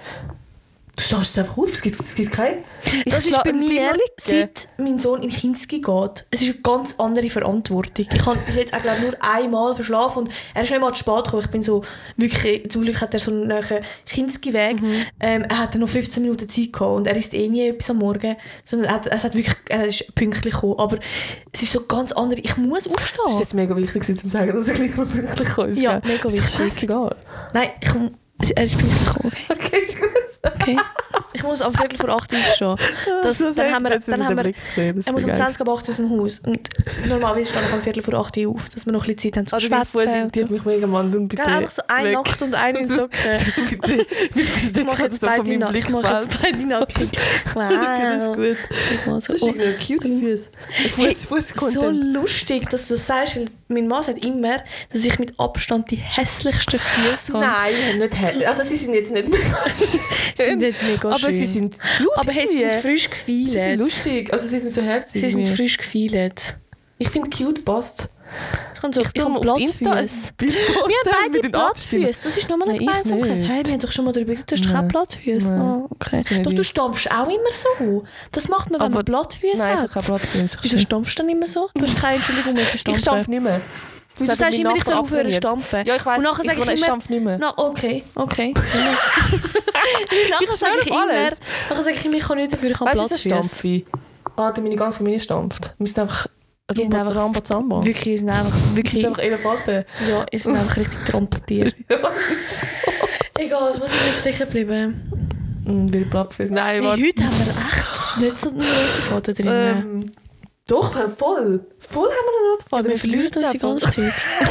du stehst jetzt einfach auf, es gibt, es gibt kein... Das Ich ist bei bleib mir, noch liegen. seit mein Sohn in Kinski geht. Es ist eine ganz andere Verantwortung. Ich habe bis jetzt auch, glaub, nur einmal verschlafen und er ist nicht mal zu spät gekommen. Ich bin so, wirklich, zum Glück hat er so einen nahen Kinski-Weg. Mhm. Ähm, er hat noch fünfzehn Minuten Zeit gehabt und er isst eh nie etwas am Morgen, sondern er, hat, er, hat wirklich, er ist pünktlich gekommen. Aber es ist so ganz anders. Ich muss aufstehen. Das ist jetzt mega wichtig, um zu sagen, dass er gleich mal pünktlich kommt. Ja, gell? mega Das ist wichtig. doch scheißegal. Nein, ich komm, er ist pünktlich gekommen. Okay? Okay, ist gut. Okay. Ich muss am Viertel vor acht aufstehen. Das, Das dann hat haben wir, jetzt dann wieder haben wir, den Blick gesehen, das ist er muss um begeistert. zwanzig ab acht aus dem Haus. Und normalerweise stehe ich am Viertel vor acht auf, dass wir noch ein bisschen Zeit haben zum Also mein Fuß Schwätzen. irritiert mich mega, Mann. Und bitte Gell, einfach so eine weg. Nackt und eine in Socken. bitte, bitte bist du Ich mache jetzt so von beide meinem nackt. Ich Blick mache jetzt beide nackt. Okay, das ist gut. Wow. Das ist Oh. irgendwie cute Füße. Hey, Fuß, so Fuß-Content. lustig, dass du das sagst, weil mein Mann sagt immer, dass ich mit Abstand die hässlichsten Füße habe. Nein, nicht hell. Also sie sind jetzt nicht mega Sie sind nicht mega aber schön. sie sind cute. Aber hey, sie sind irgendwie. frisch Sie sind gefeilt. lustig. Also sie sind so herzig. Sie sind irgendwie. frisch gefeilt. Ich finde cute passt. Ich habe so, ich tu habe mir auf Insta ein Blattfüße. Bild Wir posten haben mit beide den Abstimmungen. Blattfüße. Das ist nochmal eine Nein, ich Gemeinsamkeit. nicht. Hey, wir haben doch schon mal darüber geredet, du hast doch keine Nein. Blattfüße. Nein. Ah, okay. Das bin Doch, ich. du stampfst auch immer so. Das macht man, wenn Aber- man Blattfüße Nein, ich habe hat. keine Blattfüße. Wieso stampfst du dann immer so? Du hast keine Entschuldigung mehr für Ich Stampfen. stampfe nicht mehr. Du Das hat sagst mein immer, ich soll Nachbar aufhören abtrainiert. stampfen. Ja, ich weiss, Und nachher ich, sage ich ich immer- stampfe nicht mehr. Na, okay, okay. nachher Ich sage schwöre ich auf immer, alles. nachher sage ich immer, ich kann nicht dafür, ich habe Weißt du, was ein Blattfüße. Stampfe? Ah, meine ganze Familie stampft. Wir sind einfach Die sind einfach- Rambazamba. Wirklich, die sind einfach, Wir wirklich, sind einfach Elefanten. ja, die sind einfach richtig trampetiert. Ja, Egal, was ist jetzt stecken geblieben? Mm, Wie Blattfüße. Nein, Hey, warte. heute haben wir echt nicht so einen roten Faden drin. Ähm, doch, wir haben voll. Voll haben wir einen roten Ja, Faden. wir verlieren uns die ganze Zeit.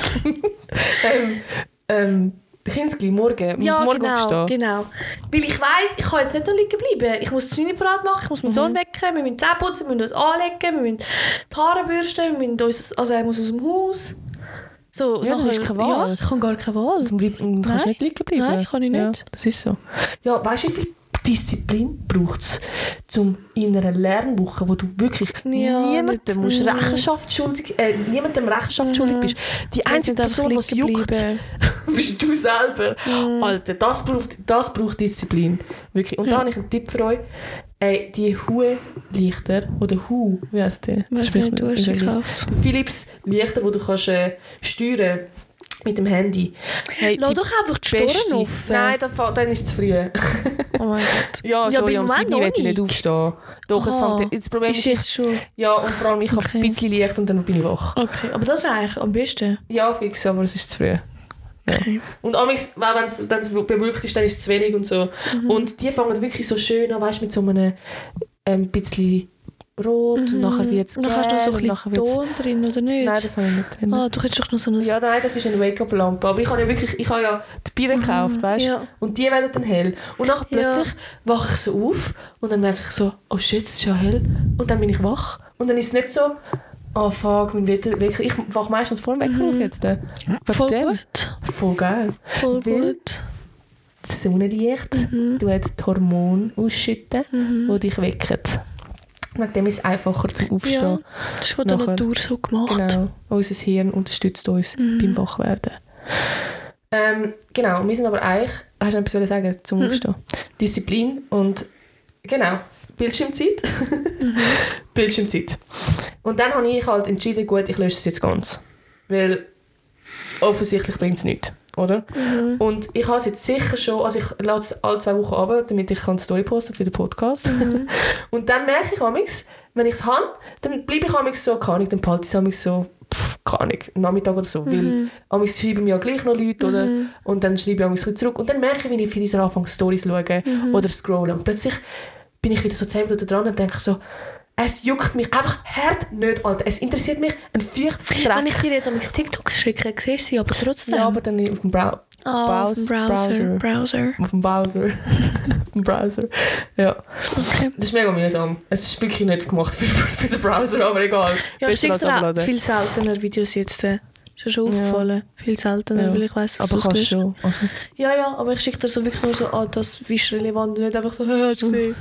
ähm, ähm, Kinski, morgen. Ja, morgen genau, aufstehen. genau. Weil ich weiss, ich kann jetzt nicht noch liegen bleiben. Ich muss die Zähne parat machen, ich muss meinen Mhm. Sohn wecken, wir müssen die Zähne putzen, wir müssen uns anlegen, wir müssen die Haare bürsten, wir müssen uns, also er muss aus dem Haus. So, Ja, du hast keine Wahl. Ja, ich kann gar keine Wahl. Du bleib- du kannst Nein. nicht liegen bleiben. Nein, kann ich Ja, nicht. das ist so. Ja, weißt du, wie viel Disziplin braucht es, um in einer Lernwoche, wo du wirklich Ja, niemandem nicht- musst Mhm. Rechenschaft schuldig, äh, niemandem Rechenschaft Mhm. schuldig bist. Die einzige Jetzt Person, einfach was liegen juckt, bleiben. bist du selber. Mhm. Alter, das braucht, das braucht Disziplin. Wirklich. Und Ja. da habe ich einen Tipp für euch. Ey, die Hue-Lichter, oder Hu, wie heisst der? Weiss Spricht nicht, du man- hast sie irgendwie. gekauft. Die Philips-Lichter, die du kannst, äh, steuern mit dem Handy. Hey, Lass die doch einfach die beste- Storen offen. Nein, dann, fa- dann ist es zu früh. Oh mein Gott. Ja, Ja, sorry, bei um Moment sieben noch Uhr will ich nicht nicht. aufstehen. Doch, es Aha. fängt... Das Problem Ist ist, jetzt schon... ja, und vor allem, ich habe Okay. ein bisschen Licht und dann bin ich wach. Okay, aber das wäre eigentlich am besten. Ja, fix, aber es ist zu früh. Ja. Okay. Und amigs, wenn es dann bewölkt ist, dann ist es zu wenig und so. Mhm. Und die fangen wirklich so schön an, weißt du, mit so einem ähm, bisschen rot und nachher wird es Und dann hast du noch so ein und nachher bisschen wird's- Ton drin, oder nicht? Nein, das habe ich nicht drin. Ah, du hättest doch noch so ein... Ja, nein, das ist eine Wake-up-Lampe. Aber ich habe ja wirklich, ich habe ja die Bieren gekauft, weißt du? ja. Und die werden dann hell. Und nachher Ja. plötzlich wache ich so auf und dann merke ich so, oh shit, es ist ja hell. Und dann bin ich wach. Und dann ist es nicht so, oh fuck, mein Wetter, Wecker. Ich wache meistens vor dem Wecker Mhm. auf jetzt. Äh. Wegen Voll dem. gut. Voll geil. Voll Weil- gut. Das Sonnenlicht Mhm. tut die Hormone ausschütten, Mhm. die dich wecken. Wegen dem ist es einfacher zum Aufstehen. Ja, das ist von der Nachher. Natur so gemacht. Genau. Unser Hirn unterstützt uns Mhm. beim Wachwerden. Ähm, genau, wir sind aber eigentlich, hast du noch etwas sagen zum Mhm. Aufstehen? Disziplin und genau, Bildschirmzeit. Mhm. Bildschirmzeit. Und dann habe ich halt entschieden, gut, ich lösche es jetzt ganz. Weil offensichtlich bringt es nichts, oder? Mhm. Und ich habe es jetzt sicher schon, also ich lade es alle zwei Wochen runter, damit ich eine Story posten für den Podcast. Mhm. Und dann merke ich amigs, wenn ich es habe, dann bleibe ich amigs so, keine Ahnung, dann behalte ich es amigs so, pff, keine Ahnung, Nachmittag oder so. Weil Mhm. amigs schreiben mir ja gleich noch Leute, oder? Mhm. Und dann schreibe ich amigs ein bisschen zurück. Und dann merke ich, wie ich wieder anfange, Stories zu schauen Mhm. oder scrollen. Und plötzlich bin ich wieder so zehn Minuten dran und denke so, es juckt mich einfach hart nicht, Alter. Es interessiert mich ein feuchter Dreck. Wenn ich dir jetzt an mein TikTok schicke, siehst du sie aber trotzdem. Ja, aber dann auf dem Browser. ah, auf dem Browser. Browser. Browser. Auf dem Browser. auf dem Browser. Ja. Okay. Das ist mega mühsam. Es ist wirklich nicht gemacht für, für den Browser, aber egal. Ja, ich Besser schicke als dir auch abladen. viel seltener Videos jetzt. äh. Ist dir schon Ja. aufgefallen? Viel seltener, Ja. weil ich weiss, dass Aber du es kannst tust. schon. Also. Ja, ja, aber ich schicke dir so wirklich nur so, ah, das ist relevant und nicht einfach so, hast du gesehen?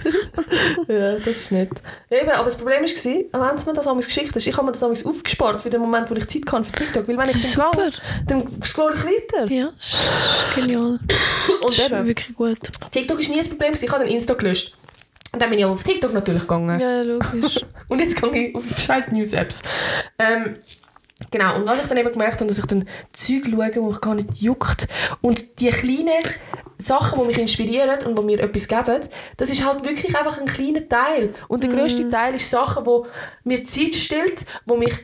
Ja, das ist nett. Eben, aber das Problem war, wenn es mir das einmal geschickt ist, ich habe mir das einmal aufgespart für den Moment, wo ich Zeit kann für TikTok. Weil wenn ich dann Super. gehe, dann scroll ich weiter. Ja, das ist genial. Und Das ist eben, wirklich gut. TikTok ist nie ein Problem, ich habe den Insta gelöscht. Und dann bin ich aber auf TikTok natürlich gegangen. Ja, logisch. Und jetzt gehe ich auf scheiß News-Apps. Ähm, genau, und was ich dann eben gemerkt habe, dass ich dann Zeug schaue, die mich gar nicht juckt. Und die kleinen Sachen, die mich inspirieren und die mir etwas geben, das ist halt wirklich einfach ein kleiner Teil. Und der grösste Teil ist Sachen, die mir Zeit stillt, die mich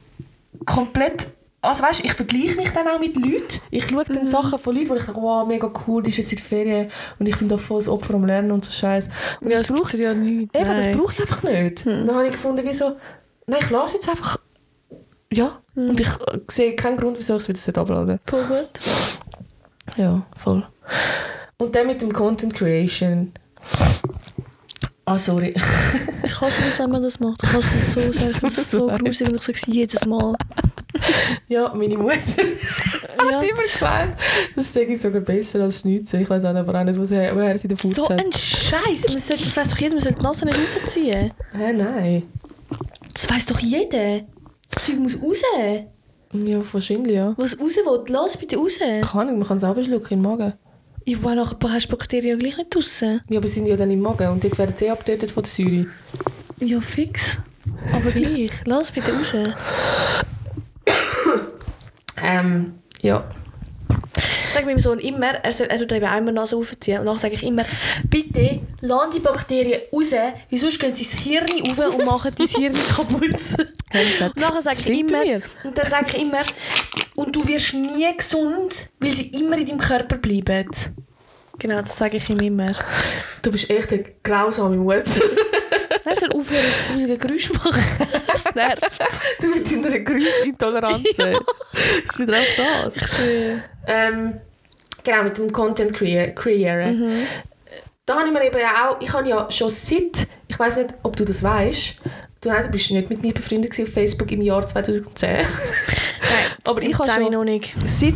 komplett... Also weißt, ich vergleiche mich dann auch mit Leuten. Ich schaue dann Sachen von Leuten, wo ich denke, wow, mega cool, die ist jetzt in der Ferien und ich bin da voll das Opfer am Lernen und so Scheiß. Und Ja, das das braucht braucht ja nichts. Eben, das Nein. brauche ich einfach nicht. Hm. Dann habe ich gefunden, wieso, nein, ich lasse jetzt einfach, ja. Hm. Und ich äh, sehe keinen Grund, wieso ich es wieder abladen Voll gut. Ja, voll. Und dann mit dem Content Creation. Ah, sorry. Ich hasse das, wenn man das macht. Ich hasse das so sehr. Ich finde das so leid. gruselig und ich sage es jedes Mal. Ja, meine Mutter Ja, hat immer gesagt, das sage ich sogar besser als Schnitzen. Ich weiß auch aber auch nicht, was er, woher sie den Fuß so hat. ein Scheiß. Man sollte, das weiss doch jeder, man sollte die Nase nicht aufziehen. Hä, nein. Das weiss doch jeder. Das Zeug muss raus. Ja, wahrscheinlich, ja. Was raus will, lass bitte raus. Keine Ahnung, man kann selber schlucken im Magen. Ja, aber nachher hast du Bakterien gleich nicht draussen. Ja, aber sie sind ja dann im Magen und dort werden sie abgetötet von der Säure. Ja, fix. Aber gleich, lass bitte raus. Ähm, ja. Ich sage meinem Sohn immer, er soll, er soll eben auch immer die Nase aufziehen. Und dann sage ich immer, bitte, lass die Bakterien raus, weil sonst gehen sie ins Hirn rauf und machen dein Hirn kaputt. Und nachher sage ich immer, und dann sage ich immer, und du wirst nie gesund, weil sie immer in deinem Körper bleiben. Genau, das sage ich ihm immer. Du bist echt eine grausame Mutter. Er soll aufhören, jetzt grusige Geräusche machen. Das nervt. Du mit deiner Geräuschintoleranz. Ja. Ist wieder auch das. Ich schwöre. Ähm, genau, mit dem Content kreieren. Mhm. Da habe ich mir eben ja auch, ich habe ja schon seit, ich weiss nicht, ob du das weißt, du, nein, du bist nicht mit mir befreundet auf Facebook im Jahr zweitausendzehn. Nein, aber ich habe schon noch nicht. Seit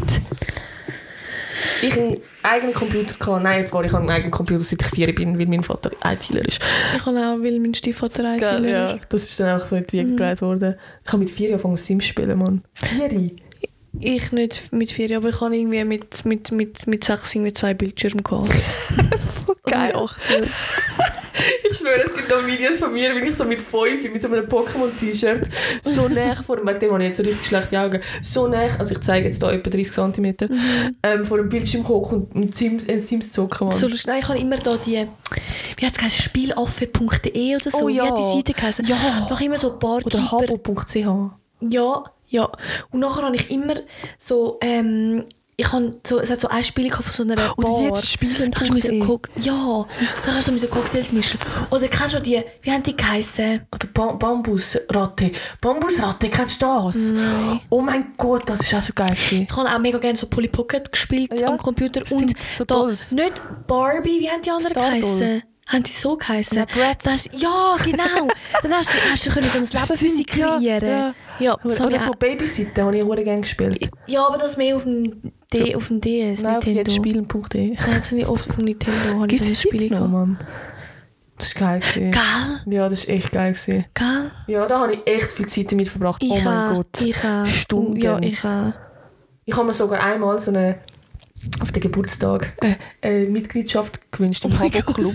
ich einen eigenen Computer hatte, nein, jetzt war ich einen eigenen Computer, seit ich vier bin, weil mein Vater I-Tler ist. Ich habe auch, weil mein Stiefvater I-Tler ist. Ja, das ist dann auch so in die Wiege mhm. gebracht worden. Ich habe mit vier angefangen Sims spielen, Mann. Vier? Ich nicht mit vier, aber ich habe irgendwie mit, mit, mit, mit sechs mit zwei Bildschirmen gehabt. Geil. Also mit acht. Ich schwöre, es gibt noch Videos von mir, wenn ich so mit fünf mit so einem Pokémon-T-Shirt so nah vor dem, dem habe ich jetzt so richtig schlechte Augen, so nah, also ich zeige jetzt hier etwa dreißig Zentimeter, mhm. ähm, vor dem Bildschirm hoch und ein Sims, ein Sims zocken. So lustig. Nein, ich habe immer da die, wie hat es geheißen, spielaffe punkt de oder so, oh, ja. Wie hat die Seite geheißen? Ja. Noch immer so ein paar oder habo punkt c h. Ja, ja. Und nachher habe ich immer so, ähm, ich habe so, es hat so ein Spiel von so einer Bar. Und jetzt spielen hast du so Co- Ja, dann hast du so Cocktails mischen. Oder kennst du die, wie haben die geheißen? Oder ba- Bambusratte. Bambusratte, kennst du das? Nein. Oh mein Gott, das ist auch so geil. Ich habe auch mega gerne so Polly Pocket gespielt ja, am Computer. Stimmt, und so da, Dolls. nicht Barbie, wie haben die anderen geheißen? Haben die so geheißen? Ja, Bratz. Ja, genau. Dann hast du, hast du können so ein Leben für sie kreieren. Ja, ja. Ja, oder oder so Babysitter habe ich auch gerne gespielt. Ja, aber das mehr auf dem, D- auf dem D S, Nein, Nintendo. auf jetspielen punkt de. Ja, das habe ich oft auf dem Nintendo. Gibt es Spiele noch, Mann? Das war geil. Geil? Ja, das war echt geil. Geil? Ja, da habe ich echt viel Zeit damit verbracht. Ich oh mein auch, Gott. Ich auch. Stunden. Ja, ich auch. Ich habe mir sogar einmal so eine, auf den Geburtstag äh, eine Mitgliedschaft gewünscht im Oh Habo-Club.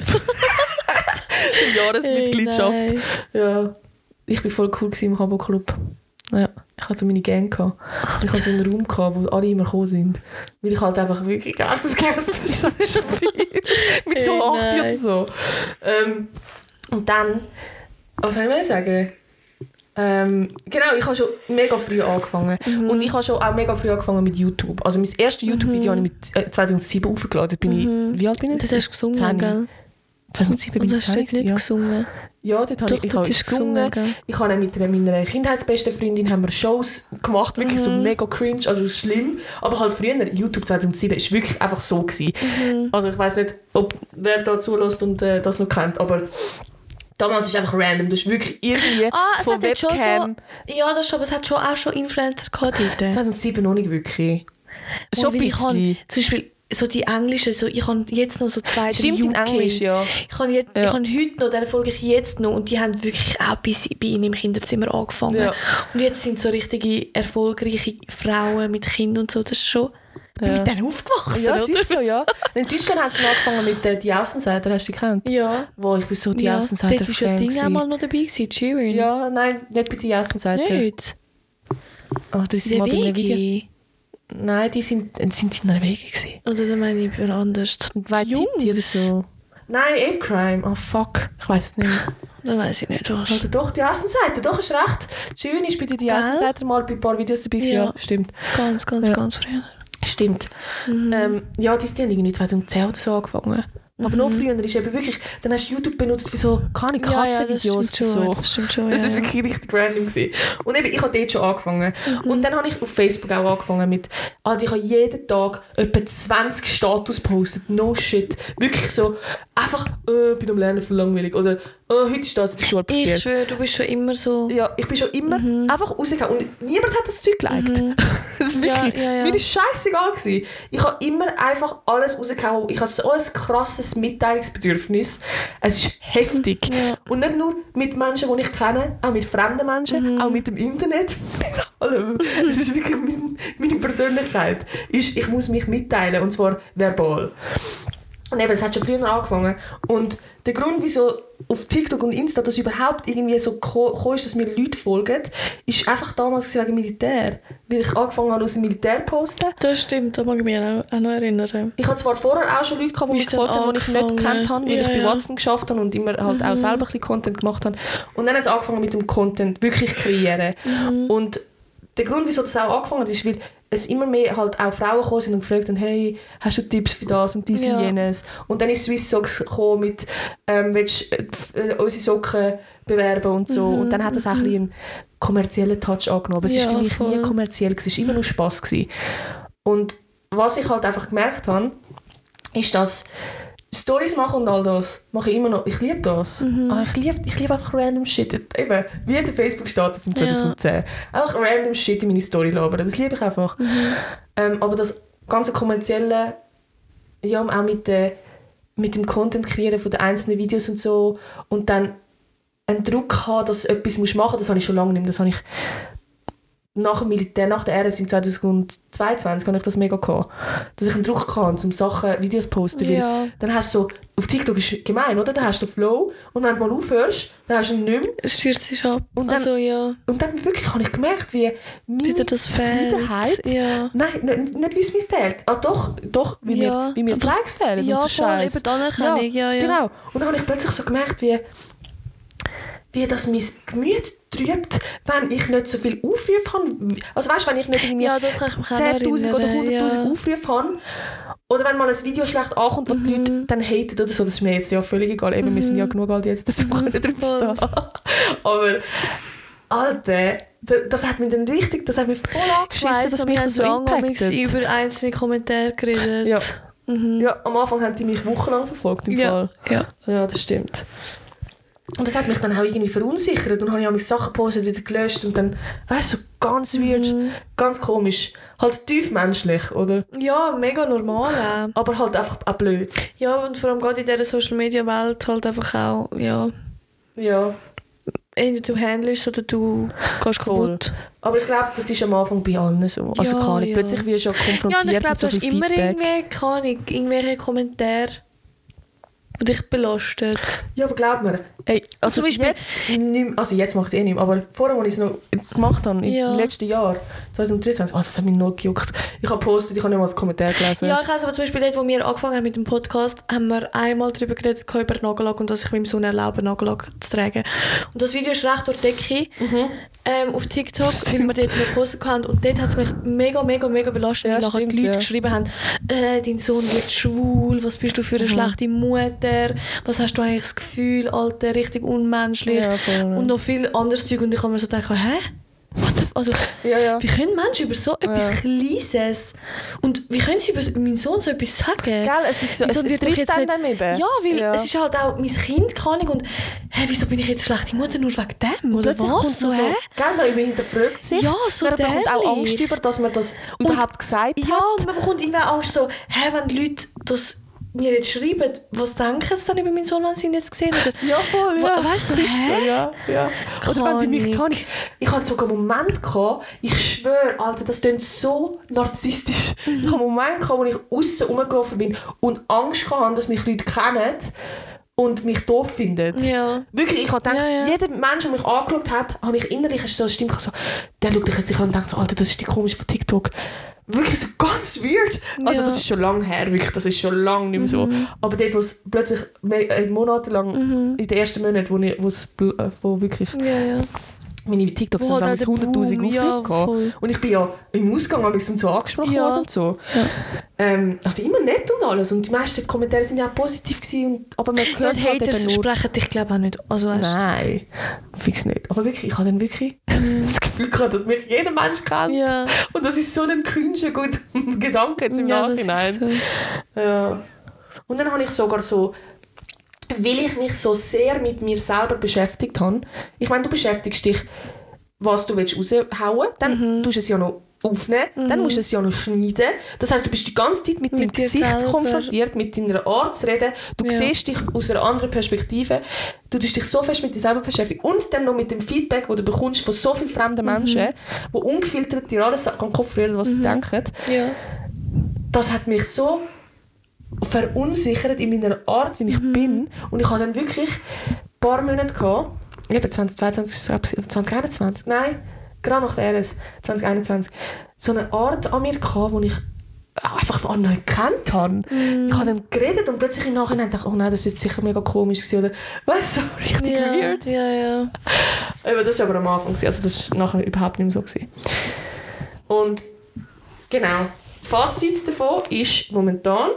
Eine Jahresmitgliedschaft. Hey, ja. Ich war voll cool im Habo-Club. Ja. Ich hatte so meine Gang. Gehabt. Ich hatte so einen Raum, gehabt, wo alle immer gekommen sind. Weil ich halt einfach wirklich ganz gerne das Spiel mit so hey, acht oder so. Ähm, und dann, was soll ich sagen? Ähm, genau, ich habe schon mega früh angefangen. Mhm. Und ich habe schon auch mega früh angefangen mit YouTube. Also mein erstes YouTube-Video mhm. habe ich mit äh, zweitausendsieben aufgeladen. Bin mhm. ich, wie alt bin ich? Das hast du gesungen, zehn. gell? zweitausendsieben bin ich zehn. Hast du nicht ja. gesungen? Ja, dort habe Doch, ich, ich habe gesungen. gesungen Ich habe mit meiner Kindheitsbesten Freundin haben wir Shows gemacht, wirklich mhm. so mega cringe, also schlimm. Aber halt früher, YouTube zweitausendsieben, war wirklich einfach so gewesen. Mhm. Also ich weiss nicht, ob wer da zulässt und äh, das noch kennt, aber damals ist es einfach random. Du hast wirklich irgendwie ah, von Webcam... Schon so, ja, das schon, aber es hat schon auch schon Influencer gehabt dort. zweitausendsieben noch nicht wirklich. Schon ein bisschen. Zum Beispiel so die englischen, so, ich habe jetzt noch so zwei, Stimmt, drei in Englisch, ja. Ich habe, jetzt, ja. ich habe heute noch, dann folge ich jetzt noch und die haben wirklich auch bei, bei ihnen im Kinderzimmer angefangen. Ja. Und jetzt sind so richtige erfolgreiche Frauen mit Kindern und so, das ist schon... Ja. Bin ich dann aufgewachsen, ja, oder? Ist so, ja. In Deutschland haben sie angefangen mit äh, «Die Außenseiter», hast du die gekannt? Ja. Wo ich bin so «Die ja, Außenseiter» dort war ja Ding auch mal noch dabei gewesen, Sheeran. Ja, nein, nicht bei «Die Außenseiter». Nicht? Ach, das ist mal bei einem Video. Nein, die sind, sind in Norwegen gewesen. Oder dann meine ich anders. Jungs oder so. Nein, Ape Crime. Oh fuck, ich weiß es nicht. Dann weiss ich nicht, was. Also doch, die Außenseiter, doch, hast recht. Schön ist bei die Außenseiter mal bei ein paar Videos dabei. Ja, ja stimmt. Ganz, ganz, ja. ganz früher. Stimmt. Mhm. Ähm, ja, die haben irgendwie zweitausendzehn oder so angefangen. Aber mhm. noch früher ist eben wirklich, dann hast du YouTube benutzt für so keine Katzenvideos. Ja, ja, so. Das stimmt schon. Das ja, war wirklich richtig random gewesen. Und eben, ich habe dort schon angefangen. Mhm. Und dann habe ich auf Facebook auch angefangen mit, also ich habe jeden Tag etwa zwanzig Status gepostet. No shit. Wirklich so, einfach, äh, bin am Lernen für langweilig. Oder, äh, heute ist das in der Schule passiert. Ich schwöre, du bist schon immer so... Ja, ich bin schon immer Mhm. einfach rausgegangen. Und niemand hat das Zeug geliked. Mhm. Das ist wirklich, Ja, ja, ja. mir war scheißegal gewesen. Ich habe immer einfach alles rausgehauen. Ich habe so ein krasses Mitteilungsbedürfnis. Es ist heftig. Ja. Und nicht nur mit Menschen, die ich kenne, auch mit fremden Menschen, Mhm. auch mit dem Internet. Mit allem. Das ist wirklich mein, meine Persönlichkeit. Ist, ich muss mich mitteilen, und zwar verbal. Und eben, es hat schon früher angefangen. Und der Grund, wieso auf TikTok und Insta das überhaupt irgendwie so gekommen ist, dass mir Leute folgen, ist einfach damals wegen Militär. Weil ich angefangen habe, aus dem Militär zu posten. Das stimmt, da mag ich mich auch auch noch erinnern. Ich hatte zwar vorher auch schon Leute gehabt, die mich Bist dann gefolgt haben, die ich nicht angefangen? gekannt habe, weil Ja, ich bei ja. Watson geschafft habe und immer halt auch selber ein bisschen Content gemacht habe. Und dann hat es angefangen mit dem Content wirklich kreieren. Mhm. Und der Grund, wieso das auch angefangen hat, ist, weil es immer mehr halt auch Frauen gekommen sind und gefragt haben, hey, hast du Tipps für das und dies Ja. und jenes? Und dann ist Swiss Socks gekommen mit, ähm, willst du äh, unsere Socken bewerben und so. Mhm, Und dann hat das auch ein bisschen einen kommerziellen Touch angenommen. Aber es Ja, war für mich voll. nie kommerziell, es war immer nur Spass gewesen. Und was ich halt einfach gemerkt habe, ist, dass Stories machen und all das mache ich immer noch. Ich liebe das. Mhm. Ah, ich liebe ich lieb einfach random Shit. Eben, wie der Facebook-Status im zwanzig zehn. Einfach random Shit in meine Story labern. Das liebe ich einfach. Mhm. Ähm, aber das ganze kommerzielle, ja, auch mit, der, mit dem Content kreieren von den einzelnen Videos und so und dann einen Druck haben, dass du etwas machen musst, das habe ich schon lange nicht mehr. Das habe ich nach dem Militär, nach der R S im zweitausendzweiundzwanzig habe ich das mega gehabt. Dass ich einen Druck hatte, um Sachen, Videos zu posten. Weil Ja. dann hast du so, auf TikTok ist gemein, oder? Dann hast du den Flow und wenn du mal aufhörst, dann hast du ihn nicht mehr. Es stürzt sich ab. Und dann- Also ja, Und dann wirklich habe ich gemerkt, wie meine wieder das Zufriedenheit... fehlt. Ja. Nein, nicht, nicht wie es mir fehlt. Ah, doch, doch wie, Ja, mir, wie mir einfach- Likes fehlen Ja, und so voll, Scheiß. eben die Anerkennung. Ja, ja. Genau. Und dann habe ich plötzlich so gemerkt, wie, wie das mein Gemüt trübt, wenn ich nicht so viel Aufrufe habe. Also weißt du, wenn ich nicht irgendwie Ja, das kann ich mich auch noch zehntausend oder erinnern, hunderttausend ja. Aufrufe habe. Oder wenn mal ein Video schlecht ankommt, wo die Mhm. Leute dann haten oder so, das ist mir jetzt ja völlig egal. Eben, wir sind ja genug alt jetzt dazu, können drin voll. stehen. Aber, Alter, d- das hat mich dann richtig, das hat mich voll angeschissen, dass mich das so lange impactet. über einzelne Kommentare geredet. Ja. Mhm. Ja, am Anfang haben die mich wochenlang verfolgt im Ja. Fall. Ja. Ja, das stimmt. Und das hat mich dann auch irgendwie verunsichert und habe ich auch meine Sachen gepostet, wieder gelöscht und dann, weißt du, so ganz weird, Mhm. ganz komisch. Halt tiefmenschlich, oder? Ja, mega normal auch. Aber halt einfach auch blöd. Ja, und vor allem gerade in dieser Social-Media-Welt halt einfach auch, ja, Ja. entweder du handelst oder du gehst Voll. kaputt. Aber ich glaube, das ist am Anfang bei allen so. Also Ja, kann ich. ja. Plötzlich wirst du schon Ja, und konfrontiert ich glaube, mit so du hast viel immer Feedback. irgendwie, keine Ahnung, irgendwelche Kommentare, die dich belastet. Ja, aber glaub mir, ey, also, Zum Beispiel- jetzt, nicht, mehr- also jetzt mache ich es eh nicht mehr, aber vorher, als ich es noch gemacht habe, Ja. im letzten Jahr, zwanzig dreiundzwanzig, oh, das hat mich noch gejuckt. Ich habe gepostet, ich habe nicht mal einen Kommentar gelesen. Ja, ich weiss, aber zum Beispiel dort, wo wir angefangen haben mit dem Podcast, haben wir einmal darüber geredet, über Nagellack und dass ich meinem Sohn erlaube, Nagellack zu tragen. Und das Video ist recht durch die Decke Mhm. ähm, auf TikTok, weil wir dort noch gepostet haben. Und dort hat es mich mega, mega, mega belastet, Ja, weil nachher stimmt, die Leute ja. geschrieben haben, äh, dein Sohn wird schwul, was bist du für Mhm. eine schlechte Mutter, was hast du eigentlich das Gefühl, Alter, richtig unmenschlich. Ja, voll, ja. Und noch viel anderes Zeug. Und ich habe mir so gedacht, hä? What the- Also, Ja, ja. wie können Menschen über so etwas Ja. Kleines und wie können sie über meinen Sohn so etwas sagen? Gell, es ist so, Wieso es, es wird doch trifft jetzt einen nicht- dann eben. Ja, weil Ja. es ist halt auch mein Kind, keine Ahnung, und hä, wieso bin ich jetzt schlechte Mutter nur wegen dem? Oder Plötzlich was? kommt So, so, hä? gell, man hinterfragt sich. Ja, so man bekommt auch dämlich. Angst über, dass man das überhaupt gesagt Ja, hat. und man bekommt irgendwie Angst so, hä, wenn die Leute das mir jetzt schreiben, was denken sie dann über meinen Sohn, wenn sie ihn jetzt sehen? Oder, Ja, voll, ja. Wo- weißt du, Ist hä? so, ja, ja. Oder wenn die mich Keine kann ich, ich hatte sogar einen Moment gehabt, ich schwöre, Alter, das klingt so narzisstisch. Ich hatte einen Moment gehabt, wo ich aussen rumgelaufen bin und Angst hatte, dass mich Leute kennen und mich doof finden. Ja. Wirklich, ich habe gedacht, Ja, ja. jeder Mensch, der mich angeschaut hat, habe ich innerlich so eine Stimme gehabt, so, der schaut dich jetzt sich an und denkt so, Alter, das ist die komisch von TikTok. Wirklich so ganz weird. Also Ja. das ist schon lange her, wirklich, das ist schon lange nicht mehr so. Aber dort, wo es plötzlich me- äh, monatelang, Mhm. in den ersten Monaten, wo, ich, wo, es, bl- äh, wo wirklich Ja, ja. meine TikToks Wo haben halt auch damals der hunderttausend Boom, Aufrufe ja, gehabt. voll. Und ich bin ja im Ausgang habe ich so angesprochen Ja. worden und so. Ja. Ähm, also immer nett und alles. Und die meisten Kommentare sind ja auch positiv gewesen, und, aber man Ja, hört die halt Haters eben nur... sprechen dich, glaube ich, auch nicht. Also, weißt, Nein, fix nicht. Aber wirklich, ich habe dann wirklich das Gefühl gehabt, dass mich jeder Mensch kennt. ja. Und das ist so ein cringe guter Gedanke jetzt im Ja, das Nachhinein. ist so. Ja. Und dann habe ich sogar so weil ich mich so sehr mit mir selber beschäftigt habe. Ich meine, du beschäftigst dich, was du willst raushauen, dann mhm. tust du es ja noch aufnehmen, mhm. dann musst du es ja noch schneiden. Das heisst, du bist die ganze Zeit mit, mit deinem Gesicht selber. konfrontiert, mit deiner Art zu reden. Du ja. siehst dich aus einer anderen Perspektive. Du tust dich so fest mit dir selber beschäftigt. Und dann noch mit dem Feedback, das du bekommst von so vielen fremden mhm. Menschen, die ungefiltert dir alles an den Kopf rühren, was mhm. sie denken. Ja. Das hat mich so verunsichert in meiner Art, wie ich mhm. bin. Und ich hatte dann wirklich ein paar Monate gehabt, eben zwanzig zweiundzwanzig oder zwanzig einundzwanzig, nein, gerade nach der R S, zwanzig einundzwanzig, so eine Art an mir gehabt, die ich einfach von anderen gekannt habe. Mm. Ich habe dann geredet und plötzlich im Nachhinein dachte, oh nein, das ist jetzt sicher mega komisch gewesen, oder weißt du, so richtig ja, weird. Ja, ja. Aber das war aber am Anfang, also das war nachher überhaupt nicht mehr so gewesen. Und genau, Fazit davon ist momentan,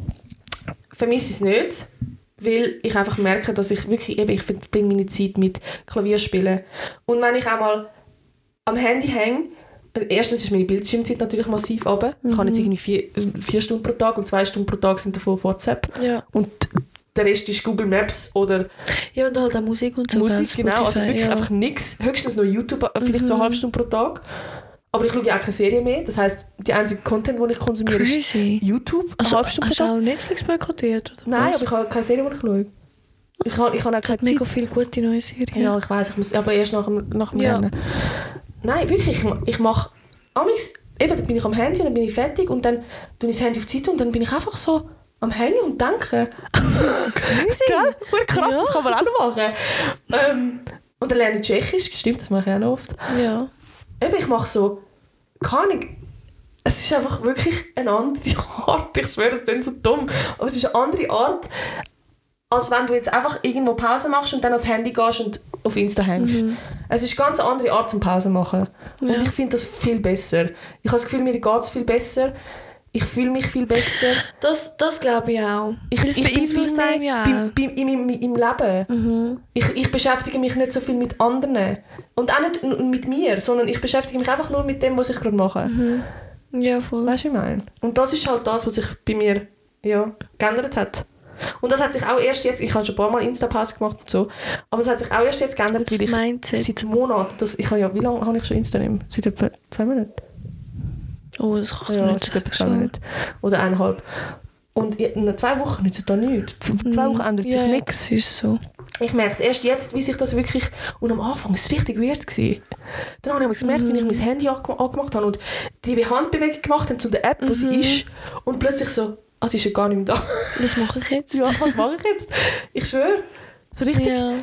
vermisse ich es nicht, weil ich einfach merke, dass ich wirklich, eben, ich verbringe meine Zeit mit Klavierspielen. Und wenn ich auch mal am Handy hänge, erstens ist meine Bildschirmzeit natürlich massiv runter. Mhm. Ich habe jetzt irgendwie vier, vier Stunden pro Tag und zwei Stunden pro Tag sind davon auf WhatsApp. Ja. Und der Rest ist Google Maps oder... Ja, und halt auch Musik und so. Musik, genau. Also wirklich ja. einfach nichts. Höchstens noch YouTube, vielleicht mhm. so eine halbe Stunde pro Tag. Aber ich schaue ja auch keine Serie mehr. Das heisst, die einzige Content, den ich konsumiere, Crazy. ist YouTube. Also, hast du auch Netflix boykottiert? Oder Nein, was? aber ich habe keine Serie, die ich schaue. Ich habe, ich habe auch keine Zeit. Mega viele gute neue Serien. Ja, ich weiss, ich muss, aber erst nach dem, nach dem ja. Rennen. Nein, wirklich. Ich, ich mache... Eben, dann bin ich am Handy und dann bin ich fertig und dann tue ich das Handy auf die Seite und dann bin ich einfach so am Handy und denke. Crazy. Gell? Krass, ja. Das kann man auch noch machen. Ähm, und dann lerne ich Tschechisch. Stimmt, das mache ich auch noch oft. Ja. Eben, ich mache so... Keine Ahnung. Es ist einfach wirklich eine andere Art. Ich schwöre, das klingt so dumm. Aber es ist eine andere Art, als wenn du jetzt einfach irgendwo Pause machst und dann ans Handy gehst und auf Insta hängst. Mhm. Es ist eine ganz andere Art zum Pause machen. Ja. Und ich finde das viel besser. Ich habe das Gefühl, mir geht es viel besser. Ich fühle mich viel besser. Das, das glaube ich auch. Ich, ich bin viel mehr beim, beim, im, im, im Leben. Mhm. Ich, ich beschäftige mich nicht so viel mit anderen. Und auch nicht mit mir, sondern ich beschäftige mich einfach nur mit dem, was ich gerade mache. Mhm. Ja, voll. Weißt du, was ich meine? Und das ist halt das, was sich bei mir ja, geändert hat. Und das hat sich auch erst jetzt, ich habe schon ein paar Mal Insta-Pause gemacht und so, aber es hat sich auch erst jetzt geändert, weil ich Mindset. seit Monaten, das, ich habe ja, wie lange habe ich schon Instagram? Seit etwa zwei Monaten? Oh, das kann ich ja, nicht. Seit etwa zwei Monaten. Oder eineinhalb. Und in zwei Wochen nützt da nichts. In zwei Wochen ändert sich ja, nichts. Ist so. Ich merke es erst jetzt, wie sich das wirklich... Und am Anfang war es richtig weird gewesen. Dann habe ich gemerkt, mm. wie ich mein Handy angemacht habe und die Handbewegung gemacht habe zu der App, wo mm-hmm. sie ist. Und plötzlich so, ah, sie ist ja gar nicht mehr da. Was mache ich jetzt? Ja, was mache ich jetzt? Ich schwöre. So richtig... Ja.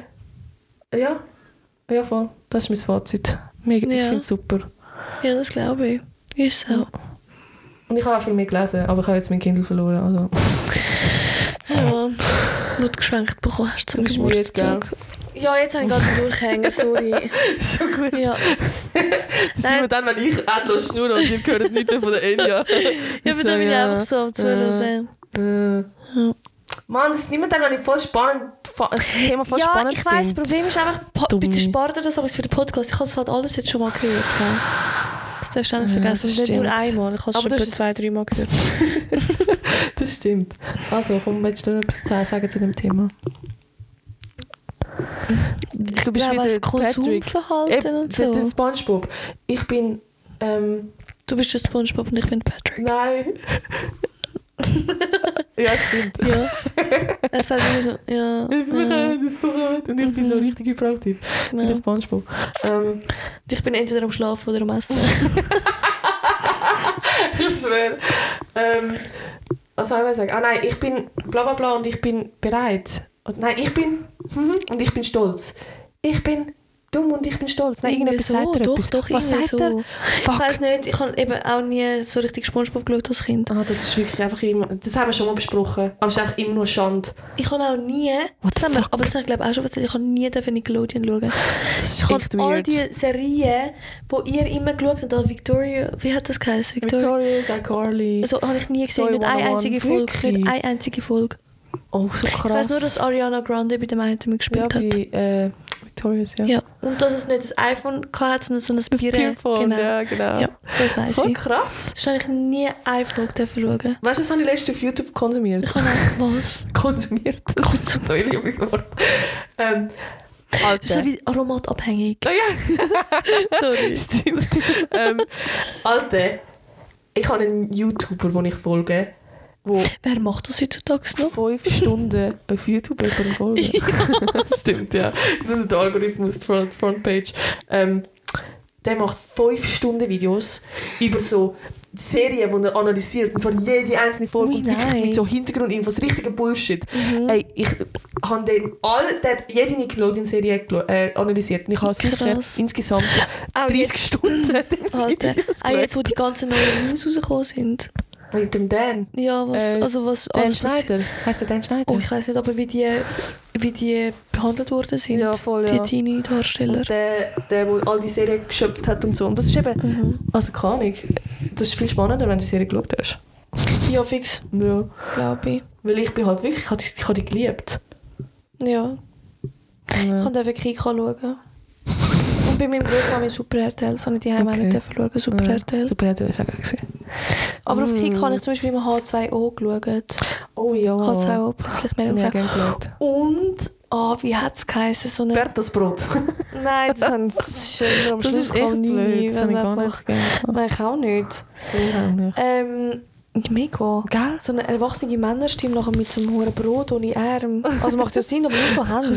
Ja, ja voll. Das ist mein Fazit. Mega, ja. Ich finde es super. Ja, das glaube ich. Ist so. Ja. Und ich habe auch viel mehr gelesen, aber ich habe jetzt mein Kindle verloren. Also. Ja, wo du geschenkt bekommen hast zum Geburtstag. Ja, jetzt habe ich gerade einen Durchhänger, sorry. Schon gut. Ja. Das ist immer dann, wenn ich endlos schnurre und ihr hört nicht mehr von der Enya. Ja, aber so, dann bin ja. ich einfach so am Zuhören. Äh, äh. ja. Mann, das ist nicht mehr dann, wenn ich voll spannend, das Thema voll ja, spannend ich weiss, das Problem ist einfach, bitte spart ihr das aber für den Podcast. Ich habe das halt alles jetzt schon mal gehört. Ja. Das darfst du auch nicht vergessen. Das ist nicht nur einmal. Ich habe es schon etwa zwei, drei Mal gehört. Das stimmt. Also, komm, willst du noch etwas sagen zu dem Thema? Du bist ja, wieder das Konsumverhalten und so. Der SpongeBob. Ich bin... Ähm, du bist der SpongeBob und ich bin Patrick. Nein. Ja, stimmt. Ja. Er sagt immer so, ja. Ich bin bereit, ich bin bereit. Und ich mhm. bin so richtig hyperaktiv. Genau. Mit dem SpongeBob. Ähm, ich bin entweder am Schlafen oder am Essen. Ich schwöre. Ähm, was soll ich sagen? Ah nein, ich bin bla bla bla und ich bin bereit. Und nein, ich bin und ich bin stolz. Ich bin dumm und ich bin stolz. Nein, irgendetwas so, sagt er doch, etwas. Doch, was sagt so. er? Fuck. Ich weiss nicht, ich habe eben auch nie so richtig SpongeBob geschaut als Kind. Ah, das ist wirklich einfach immer... Das haben wir schon mal besprochen. Aber es ist einfach immer nur Schande. Ich habe auch nie... Das haben wir, aber das habe ich glaube auch schon erzählt. Ich habe nie Nickelodeon schauen. Das ist ich echt weird. All die Serien, die ihr immer geschaut habt, Victoria... Wie hat das geheißen? Victoria, Victorious, iCarly. So habe ich nie gesehen. Nicht eine einzige Folge. Nicht eine einzige Folge. Oh, so krass. Ich weiss nur, dass Ariana Grande bei dem einen mitgespielt ja, hat. bei äh, Victorious, ja. Ja, und dass es nicht das iPhone hatte, sondern so ein Bier. Peerphone, Genau. ja, genau. Ja, das weiss Voll ich. krass. Das habe ich nie einen Flug schauen. Weißt du, das habe ich letztens auf YouTube konsumiert? Ich habe auch was. Konsumiert? Das ist ein neues Lieblingswort. Ähm, Alter. Das ist so wie aromatabhängig. Oh ja. Sorry. Stimmt. ähm, Alter, ich habe einen YouTuber, den ich folge, wo Wer macht das heutzutage noch? fünf Stunden auf YouTube jemandem folgen. Stimmt, ja. Das ist der Algorithmus, die Front, Frontpage. Ähm, der macht fünf Stunden Videos über so Serien, die er analysiert. Und zwar jede einzelne Folge. Ui, und wirklich nein. mit so Hintergrundinfos, richtiger Bullshit. Mhm. Hey, ich habe den all, der hat jede Nickelodeon-Serie äh, analysiert. Und ich habe sicher Krass. insgesamt Auch dreißig jetzt- Stunden dem Alter, Videos auch jetzt, wo die ganzen neuen News rausgekommen sind. mit dem Dan. Ja, was, Äh, also was Dan alles passi- Schneider. Heißt der Dan Schneider? Oh, ich weiss nicht, aber wie die, wie die behandelt worden sind. Ja, voll, ja. Die Teenie-Darsteller. Und der, der, der all die Serien geschöpft hat und so. Und das ist eben, Mhm. also keine Ahnung, das ist viel spannender, wenn du die Serie geschaut hast. Ja, fix, Ja. glaube ich. Weil ich bin halt wirklich, ich habe die, ich habe die geliebt. Ja, ich Ja. kann den Kika schauen. Und bei meinem Großmami Super R T L, das habe ich die Heim auch Okay. nicht schauen, Super Ja. R T L. Super R T L ist auch geil gewesen. Aber auf Mm. Kika habe ich zum Beispiel immer H zwei O geschaut. Oh ja. H zwei O plötzlich mehr Das im habe ich auch Fernsehen. gerne geschaut. Und, ah, wie hat es geheißen? So eine... Bertas Brot. Nein, das, haben, das ist schon nur am Das Schluss ist echt kann blöd. nie, Das habe wenn ich gar einfach- nicht gerne gehabt. Nein, ich auch nicht. Ich auch nicht. Ähm, mega. Gell? So eine erwachsene Männerstimme nachher mit so einem hohen Brot ohne Arm. Also macht ja Sinn, aber nur so Hände.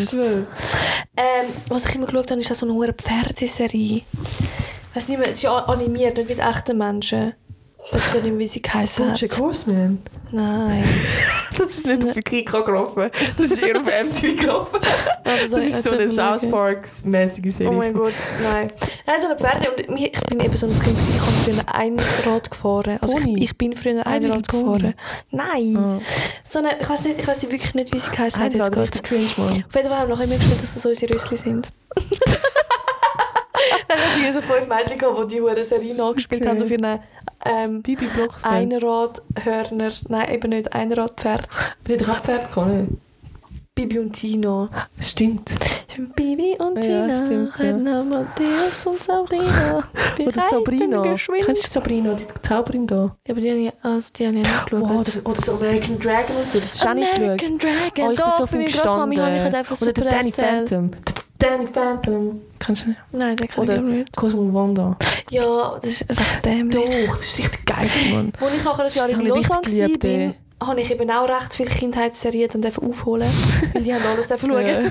Ähm, was ich immer geschaut habe, ist auch so eine hohe Pferdeserie. Ich weiss nicht mehr, es ist ja animiert, nicht mit echten Menschen. Ich weiß gar nicht mehr, wie sie geheißen hat. Bojack Horseman. Nein. Das ist nicht auf den Kika gelaufen. Das ist eher auf M T V gelaufen. Das ist so eine South Park-mäßige Serie. Oh mein Gott, nein. Nein, so eine Pferde. Und mir- ich bin eben so ein Kind, gewesen, ich habe früher Einrad gefahren. Also ich, Pony? ich bin früher Ah, Einrad Pony. gefahren. Nein. Ah. So eine, ich weiß nicht, ich weiß wirklich nicht, wie sie geheißen hat jetzt Einrad, gerade. richtig cringe, Mann. Auf jeden Fall haben wir nachher immer gespielt, dass das unsere Rössli sind. Dann hast du hier so fünf Mädchen gehabt, die die hure Serie nachgespielt Okay. haben auf ihren ähm, Bibi Blocksberg. Einradhörner. Nein, eben nicht Einradpferd. Die hat Pferd gehabt. Bibi und Tina. Stimmt. Ich bin Bibi und Ja, Tina. stimmt, ja. Rennen Matthäus und Sabrina. Wir Oder reiten Sabrina. geschwind. Kennst du Sabrina, die Zauberin da? Ja, aber die habe ich, also die habe ich nicht geschaut. Wow, das, oder so American Dragon und so, das ist auch nicht geschaut. American Dragon. Oh, ich bin Doch, so bei viel meiner Großmami habe ich halt gestanden. einfach Oder der Super Danny R T L. Phantom. Der Danny Phantom. Kennst du nicht? Nein, den kann Oder ich aber nicht. Cosmo und Wanda. Ja, das ist recht dämlich. Doch, das ist richtig geil, Mann. Als ich nachher ein Jahr Das in habe ich Lausanne richtig geliebt, war, ey. habe ich eben auch recht viele Kindheitsserien dann dürfen aufholen. Weil die haben alles dürfen schauen. Ja.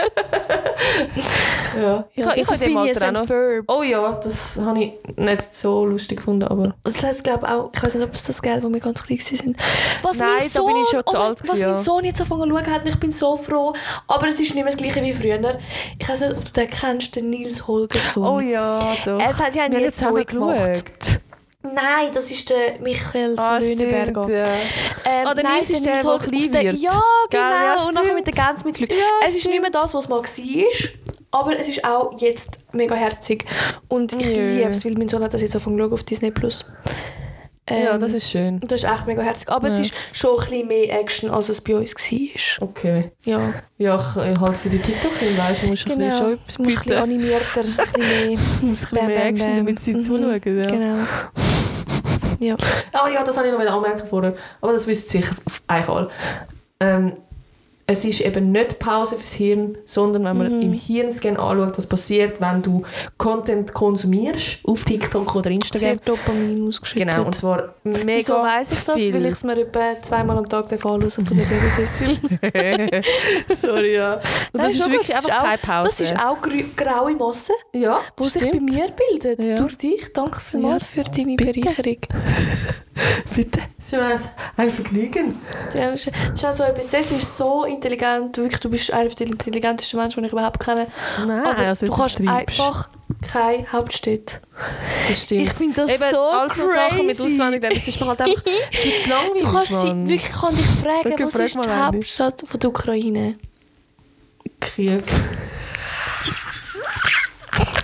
Ja. Ich, Ja, ich, ich habe den Phineas Alter auch and noch. Ferb. Oh ja, das habe ich nicht so lustig gefunden, aber... Das heißt, glaube auch, ich weiß nicht, ob es das Geld, wo wir ganz klein waren. Was Nein, mein da bin ich schon oh zu mein- alt Was gewesen, mein ja. Sohn jetzt angefangen zu schauen hat, und ich bin so froh. Aber es ist nicht mehr das Gleiche wie früher. Ich weiß nicht, ob du den kennst, den Nils Holgersson. Oh ja, doch. Es hat ja Wir haben jetzt zusammen neu gemacht. geschaut. Nein, das ist der Michael Ah, von stimmt, Lüneberger. ja. Ähm, Ah, der Nils ist der, der Holger- klein der- wird. Ja, Gell, genau. ja, und nachher stimmt. mit der Gans mit Glück. Ja, es ist stimmt. nicht mehr das, was mal war, aber es ist auch jetzt mega herzig. Und ich Ja. liebe es, weil mein Sohn hat das jetzt angefangen zu schauen auf Disney Plus. Ja, Ähm, das ist schön. und das ist echt mega herzig. Aber es Ja. ist schon ein bisschen mehr Action, als es bei uns war. Okay. Ja, Ja, ich, halt für die TikTok-Kinder, weißt du, musst du ein bisschen genau. schon Es muss ein bisschen animierter, ein bisschen mehr. Du musst ein bisschen Bam, mehr bam, Action, bam. damit sie Mhm. zuschauen. Ja. Genau. Ja. Ah ja, das habe ich noch anmerken vorher, aber das wissen sicher eigentlich alle. Ähm, es ist eben nicht Pause fürs Hirn, sondern wenn man Mhm. im Hirnscan anschaut, was passiert, wenn du Content konsumierst, auf TikTok oder Sehr Instagram. Dopamin ausgeschüttet. Genau, und zwar mega Wieso weiss ich das? viel. Weil ich es mir etwa zweimal am Tag anschauen darf von der Babysessel. Sorry, ja. Und Nein, das ist schon wirklich gut. Das einfach ist keine Pause. Das ist auch grü- graue Masse, ja, die sich bei stimmt. mir bildet. Ja. Durch dich. Danke vielmals für deine bitte. Bereicherung. Bitte. Das ist mir ein Vergnügen. Ja, das ist das ist auch so etwas. Cecil ist so intelligent. Wirklich, du bist einer der intelligentesten Menschen, die ich überhaupt kenne. Nein, Aber also du jetzt kannst übertreibst. einfach keine Hauptstädte. Das stimmt. Ich finde das Eben, so all so Sachen mit crazy. auswendig lernen, das ist mir halt einfach das ist mir zu langweilig, Du kannst sie, Mann. wirklich, ich kann dich fragen, Okay, was frag ist mal die eine. Hauptstadt von der Ukraine? Kiew.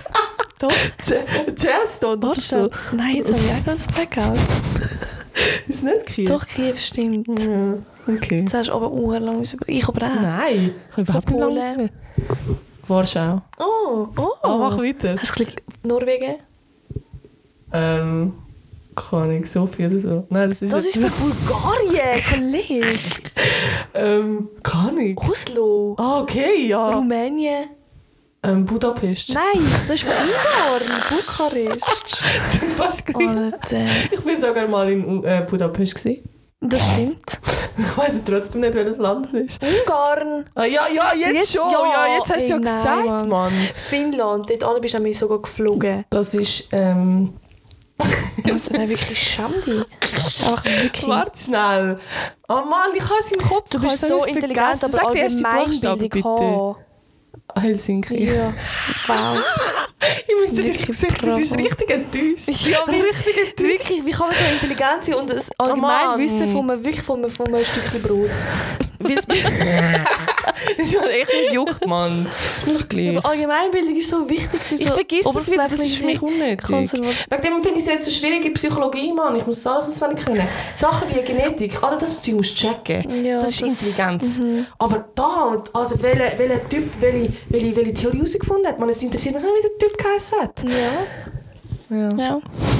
Doch. Charleston, oder so. Warte, nein, jetzt habe ich auch gerade das Blackout. Ist nicht Kiew? Doch, Kiew stimmt. Ja, okay. Das hast du aber auch lange über. Ich aber auch. Nein, ich habe überhaupt nicht Polen. lange Warschau. Oh, oh. Oh, mach weiter. Hast du geklickt? Norwegen? Ähm, keine Ahnung, Sofia oder so. Nein, das ist Das ist für Bulgarien, Kollege. ähm, keine Ahnung. Oslo. Ah, okay, ja. Rumänien. Ähm, Budapest. Nein, das ist von Ungarn. Bukarest. Du bist fast gleich. Alter. Ich war sogar mal in äh, Budapest gewesen. Das stimmt. Ich weiss trotzdem nicht, welches Land es ist. Ungarn. Ah, ja, ja, jetzt, Jetzt- schon. ja, Ja, jetzt hast du ey, ja nein, gesagt, Mann. Mann. Finnland. Dort alle bist du an mich sogar geflogen. Das ist, ähm... Alter, nein, wirklich Schande. Einfach wirklich. Warte schnell. Oh Mann, ich habe es im Kopf. Du ich bist habe so es intelligent, vergessen. aber Sag die erste Buchstabe, Allgemeinbildung bitte. haben. Helsinki. Ja. Wow. Ich müsste dir Wirklich sagen, das ist bravo. richtig enttäuscht. Ja, wirklich, wirklich, wie kann man so intelligent sein und das allgemein Mann. wissen von einem, wirklich von einem, von einem Stückchen Brot? Weil es mich... Das hat echt nicht juckt, Mann. Das ist doch gleich. Aber Allgemeinbildung ist so wichtig für so Ich vergesse das wieder, das ist für mich oberflächliche unnötig. Konservat- Wegen dem finde ich es jetzt so schwierig in Psychologie, Mann. Ich muss alles auswendig können. Sachen wie Genetik, all das Zeug musst du checken. Ja, das ist das- Intelligenz. Mhm. Aber da, also welcher welcher Typ, welche, welche, welche Theorie herausgefunden hat, man, es interessiert mich nicht, wie der Typ geheißen hat. Ja, Ja. ja.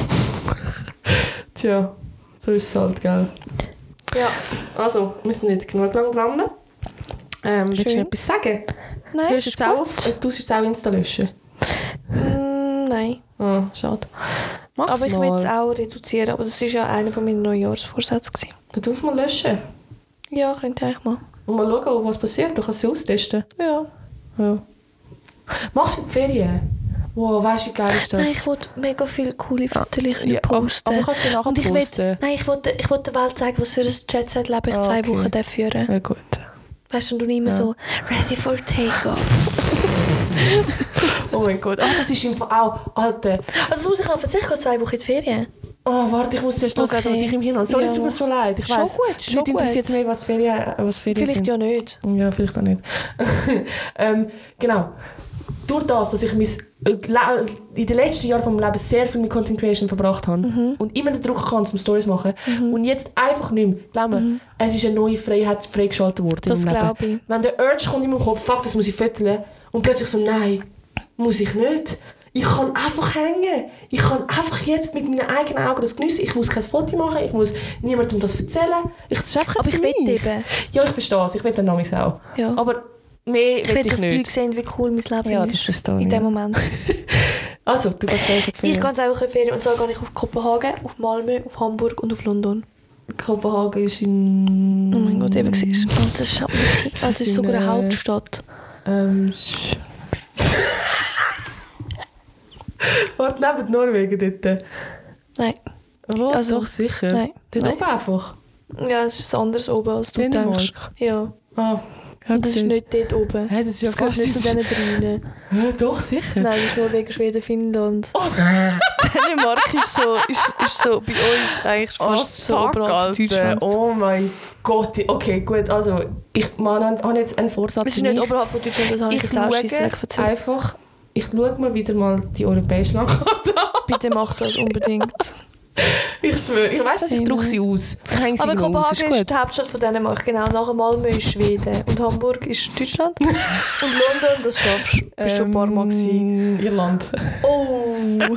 Tja, so ist es halt, gell. Ja. Also, wir sind nicht genug lang dran. Ähm, willst du Schön. noch etwas sagen? Nein, Hörst du ist jetzt gut. auf? Du musst jetzt auch Insta löschen. Mm, nein. Ah, schade. Mach's Aber ich mal. will es auch reduzieren. Aber das war ja einer von meinen Neujahrsvorsätzen. gewesen. Dann tu es mal löschen. Ja, könnte ich mal. Und mal schauen, was passiert. Du kannst sie austesten. Ja. Ja. Mach's für die Ferien. Wow, weißt du, wie geil ist das? Nein, ich wollte mega viele coole Fotos Ja, aber- posten. aber kannst du sie nachher Und ich will, posten? nein, ich wollte, ich wollte der Welt zeigen, was für ein Jet-Set-Leben ich Ah, zwei okay. Wochen darf führen. Ja, gut. Weißt du, und du nicht immer Ja. so ready for take-off. Oh mein Gott. Ach, das ist im Fall auch... Alter. Also das muss ich noch erzählen, ich gehe zwei Wochen in die Ferien. Oh, warte, ich muss zuerst noch Okay. sagen, was ich im Hirn habe. Sorry, Ja. es tut mir so leid. Ich Schon weiss. gut, schon Leute interessiert gut. mehr, was Ferien, was Ferien Vielleicht sind. ja nicht. Ja, vielleicht auch nicht. ähm, genau. Durch das, dass ich mein, äh, Le- in den letzten Jahren von meinem Leben sehr viel mit Content Creation verbracht habe Mhm. und immer den Druck hatte, um Stories zu machen und jetzt einfach nicht mehr, glaub mir, es ist eine neue Freiheit freigeschaltet worden Mhm. Das in meinem glaub Leben. ich. Wenn der Urge kommt in meinem Kopf, fuck, das muss ich fotografieren und plötzlich so, nein, muss ich nicht. Ich kann einfach hängen. Ich kann einfach jetzt mit meinen eigenen Augen das geniessen. Ich muss kein Foto machen, ich muss niemandem das erzählen. Ich, das ist einfach Aber jetzt ich für will mich. eben. Ja, ich verstehe es. Ich will dann nämlich auch. Ja. Aber mehr Ich will will, ich dass die Leute nicht. sehen, wie cool mein Leben Ja, ist. das verstehe ich. In dem Moment. Also, du gehst selber in die Ich Ferien. gehe jetzt auch in die Ferien und zwar gehe ich auf Kopenhagen, auf Malmö, auf Hamburg und auf London. Kopenhagen ist in... Oh mein Gott, eben siehst du. Das ist, schon wirklich, Das also das ist ist sogar in, eine äh, Hauptstadt. Ähm... Sch- Warte, neben Norwegen dort. Nein. Was? Also, Doch, sicher. nein, Dort nein. oben einfach. Ja, es ist anders oben, als du Dänemark. denkst. Ja. Ah, ja, Und das ist siehst. nicht dort oben. Hä, das ist ja Das gehört fast nicht zu im- diesen drinnen. Ja, doch, sicher. Nein, das ist Norwegen, Schweden, Finnland. Oh. Dänemark ist so, ist, ist so bei uns eigentlich fast so fuck, oberhalb von Alter. Deutschland. Oh mein Gott. Okay, gut. Also, ich meine, habe jetzt einen Vorsatz Das ist für nicht mich. oberhalb von Deutschland, das habe ich, Ich jetzt auch schaue scheissdreck erzählt. einfach... Ich schaue mir wieder mal die europäische Landkarte an. Bitte mach das unbedingt. Ich schwöre. Ich weiss, was ich drucke sie aus. Ich hänge sie Aber irgendwo aus. Kopenhagen ist die Hauptstadt von Dänemark, genau. Nachher Malmö ist Schweden. Und Hamburg ist Deutschland. Und London, das schaffst du. Bist schon ein paar Mal gewesen. Ähm, Irland. Oh!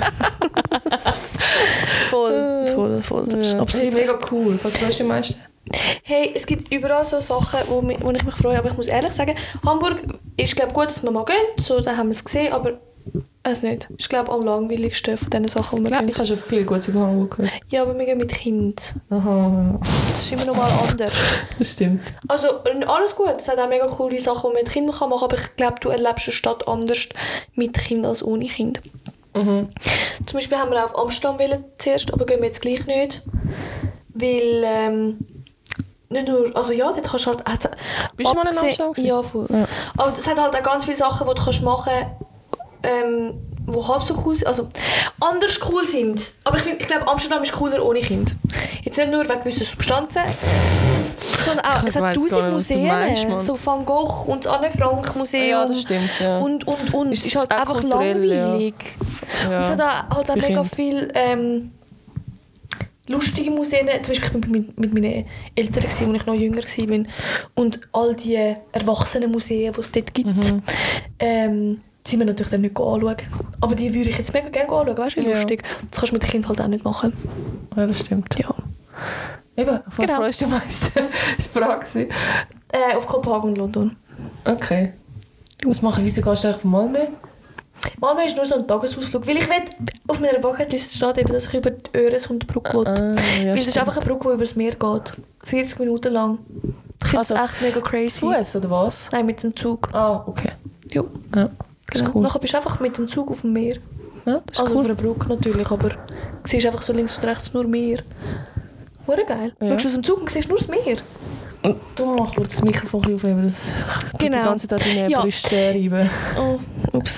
voll, voll, voll. Das ist Ja. absolut Hey, mega cool. Was freust du am meisten? Hey, es gibt überall so Sachen, wo, mi- wo ich mich freue, aber ich muss ehrlich sagen, Hamburg ist glaube gut, dass wir mal gehen, so, dann haben wir es gesehen, aber es nicht. Ist glaube am langweiligsten von den Sachen, die wir Ich gehen. habe schon viel Gutes über Hamburg gehört. Ja, aber wir gehen mit Kind. Aha, Das ist immer noch mal anders. das stimmt. Also alles gut, es hat auch mega coole Sachen, die man mit Kind machen kann, aber ich glaube, du erlebst eine Stadt anders mit Kind als ohne Kind. Mhm. Zum Beispiel haben wir auch auf Amsterdam wollen zuerst, aber gehen wir jetzt gleich nicht, weil ähm, nicht nur, also ja, dort kannst du halt... hat's- Bist du mal in abgesehen- Amsterdam gewesen? Ja, voll. Ja. Aber es hat halt auch ganz viele Sachen, die du kannst machen ähm, die halb so cool sind, also anders cool sind. Aber ich, find- ich glaube, Amsterdam ist cooler ohne Kind. Jetzt nicht nur wegen gewissen Substanzen, sondern auch, Ich es hat weiss gar tausend nicht, was du meinst, Museen, Mann. so Van Gogh und das Anne Frank Museum. Ja, das stimmt, ja. Und, und, und. Ist Es ist halt auch einfach kulturell, ja. langweilig. Ja, Und es hat auch, halt auch für mega Kinder. viel... Ähm, lustige Museen. Zum Beispiel, ich war mit, mit meinen Eltern, als ich noch jünger war. Und all die erwachsenen Museen, die es dort gibt, mhm. ähm, sind wir natürlich dann nicht anschauen. Aber die würde ich jetzt mega gerne anschauen, weißt du, wie ja. lustig. Das kannst du mit den Kindern halt auch nicht machen. Ja, das stimmt. Ja. Eben, auf was genau. freust du am meisten? Das war die Frage. Äh, auf Kopenhagen und London. Okay. Was machen, wieso gehst du eigentlich von Malmö? Malmö ist nur so ein Tagesausflug, weil ich will, auf meiner Bucketliste steht eben, dass ich über die Öresundbrücke will. Ah, ja, weil es ist einfach eine Brücke, die über das Meer geht. vierzig Minuten lang. Ich finde es also, echt mega crazy. Zu Fuß oder was? Nein, mit dem Zug. Ah, okay. Ja. ja das genau. ist cool. Nachher bist du einfach mit dem Zug auf dem Meer. Ja, das ist also cool. auf einer Brücke natürlich, aber du siehst einfach so links und rechts nur Meer. Hure geil. Ja. Du schaust aus dem Zug und siehst nur das Meer. Und du machst das Mikrofon aufheben, das genau. die ganze Zeit deine ja. Brüste reiben. Oh, ups.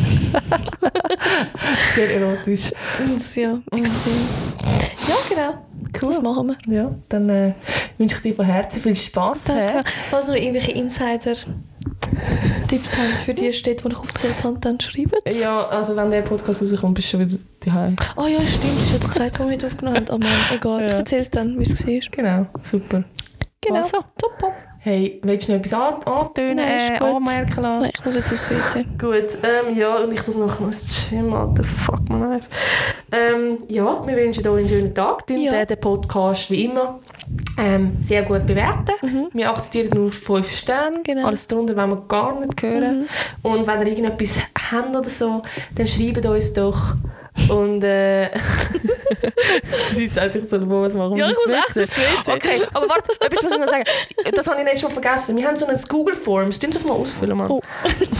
Sehr erotisch. Das, ja, extrem. Ja, genau. Cool. Das machen wir. Ja, dann äh, wünsche ich dir von Herzen viel Spass. Danke. Falls noch irgendwelche Insider-Tipps habt für die Städte, die ich aufgezählt habe, dann schreibt es. Ja, also wenn der Podcast rauskommt, bist du schon wieder daheim. Ah oh ja, stimmt. Das ist ja der zweite, den wir heute aufgenommen haben. Oh Mann, egal. Ja. Ich erzähle es dann, wie es war. Genau, super. Genau, also. super. Hey, willst du noch etwas an- antönen, Nein, äh, anmerken lassen? Nein, ich muss jetzt aufs W C. Gut, ähm, ja, und ich muss noch ins Gym, Alter, fuck my life. Ähm, ja, wir wünschen euch einen schönen Tag. Ja. Den, den Podcast, wie immer, ähm, sehr gut bewerten. Mhm. Wir akzeptieren nur fünf Sterne. Genau. Alles darunter wollen wir gar nicht hören. Mhm. Und wenn ihr irgendetwas habt oder so, dann schreibt uns doch. Und äh... Sie ist eigentlich so, wo was machen. Ja, ich muss echt aufs W C. Okay, aber warte, etwas muss ich noch sagen. Das habe ich nicht schon vergessen. Wir haben so ein Google Forms. Dürfen das mal ausfüllen, Mann? Oh.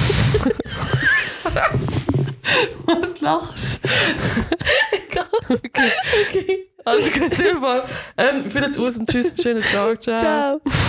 Was lachst du? Egal. Okay. Okay. Also gut, ähm, für das Aus und tschüss, schönen Tag. Ciao. Ciao.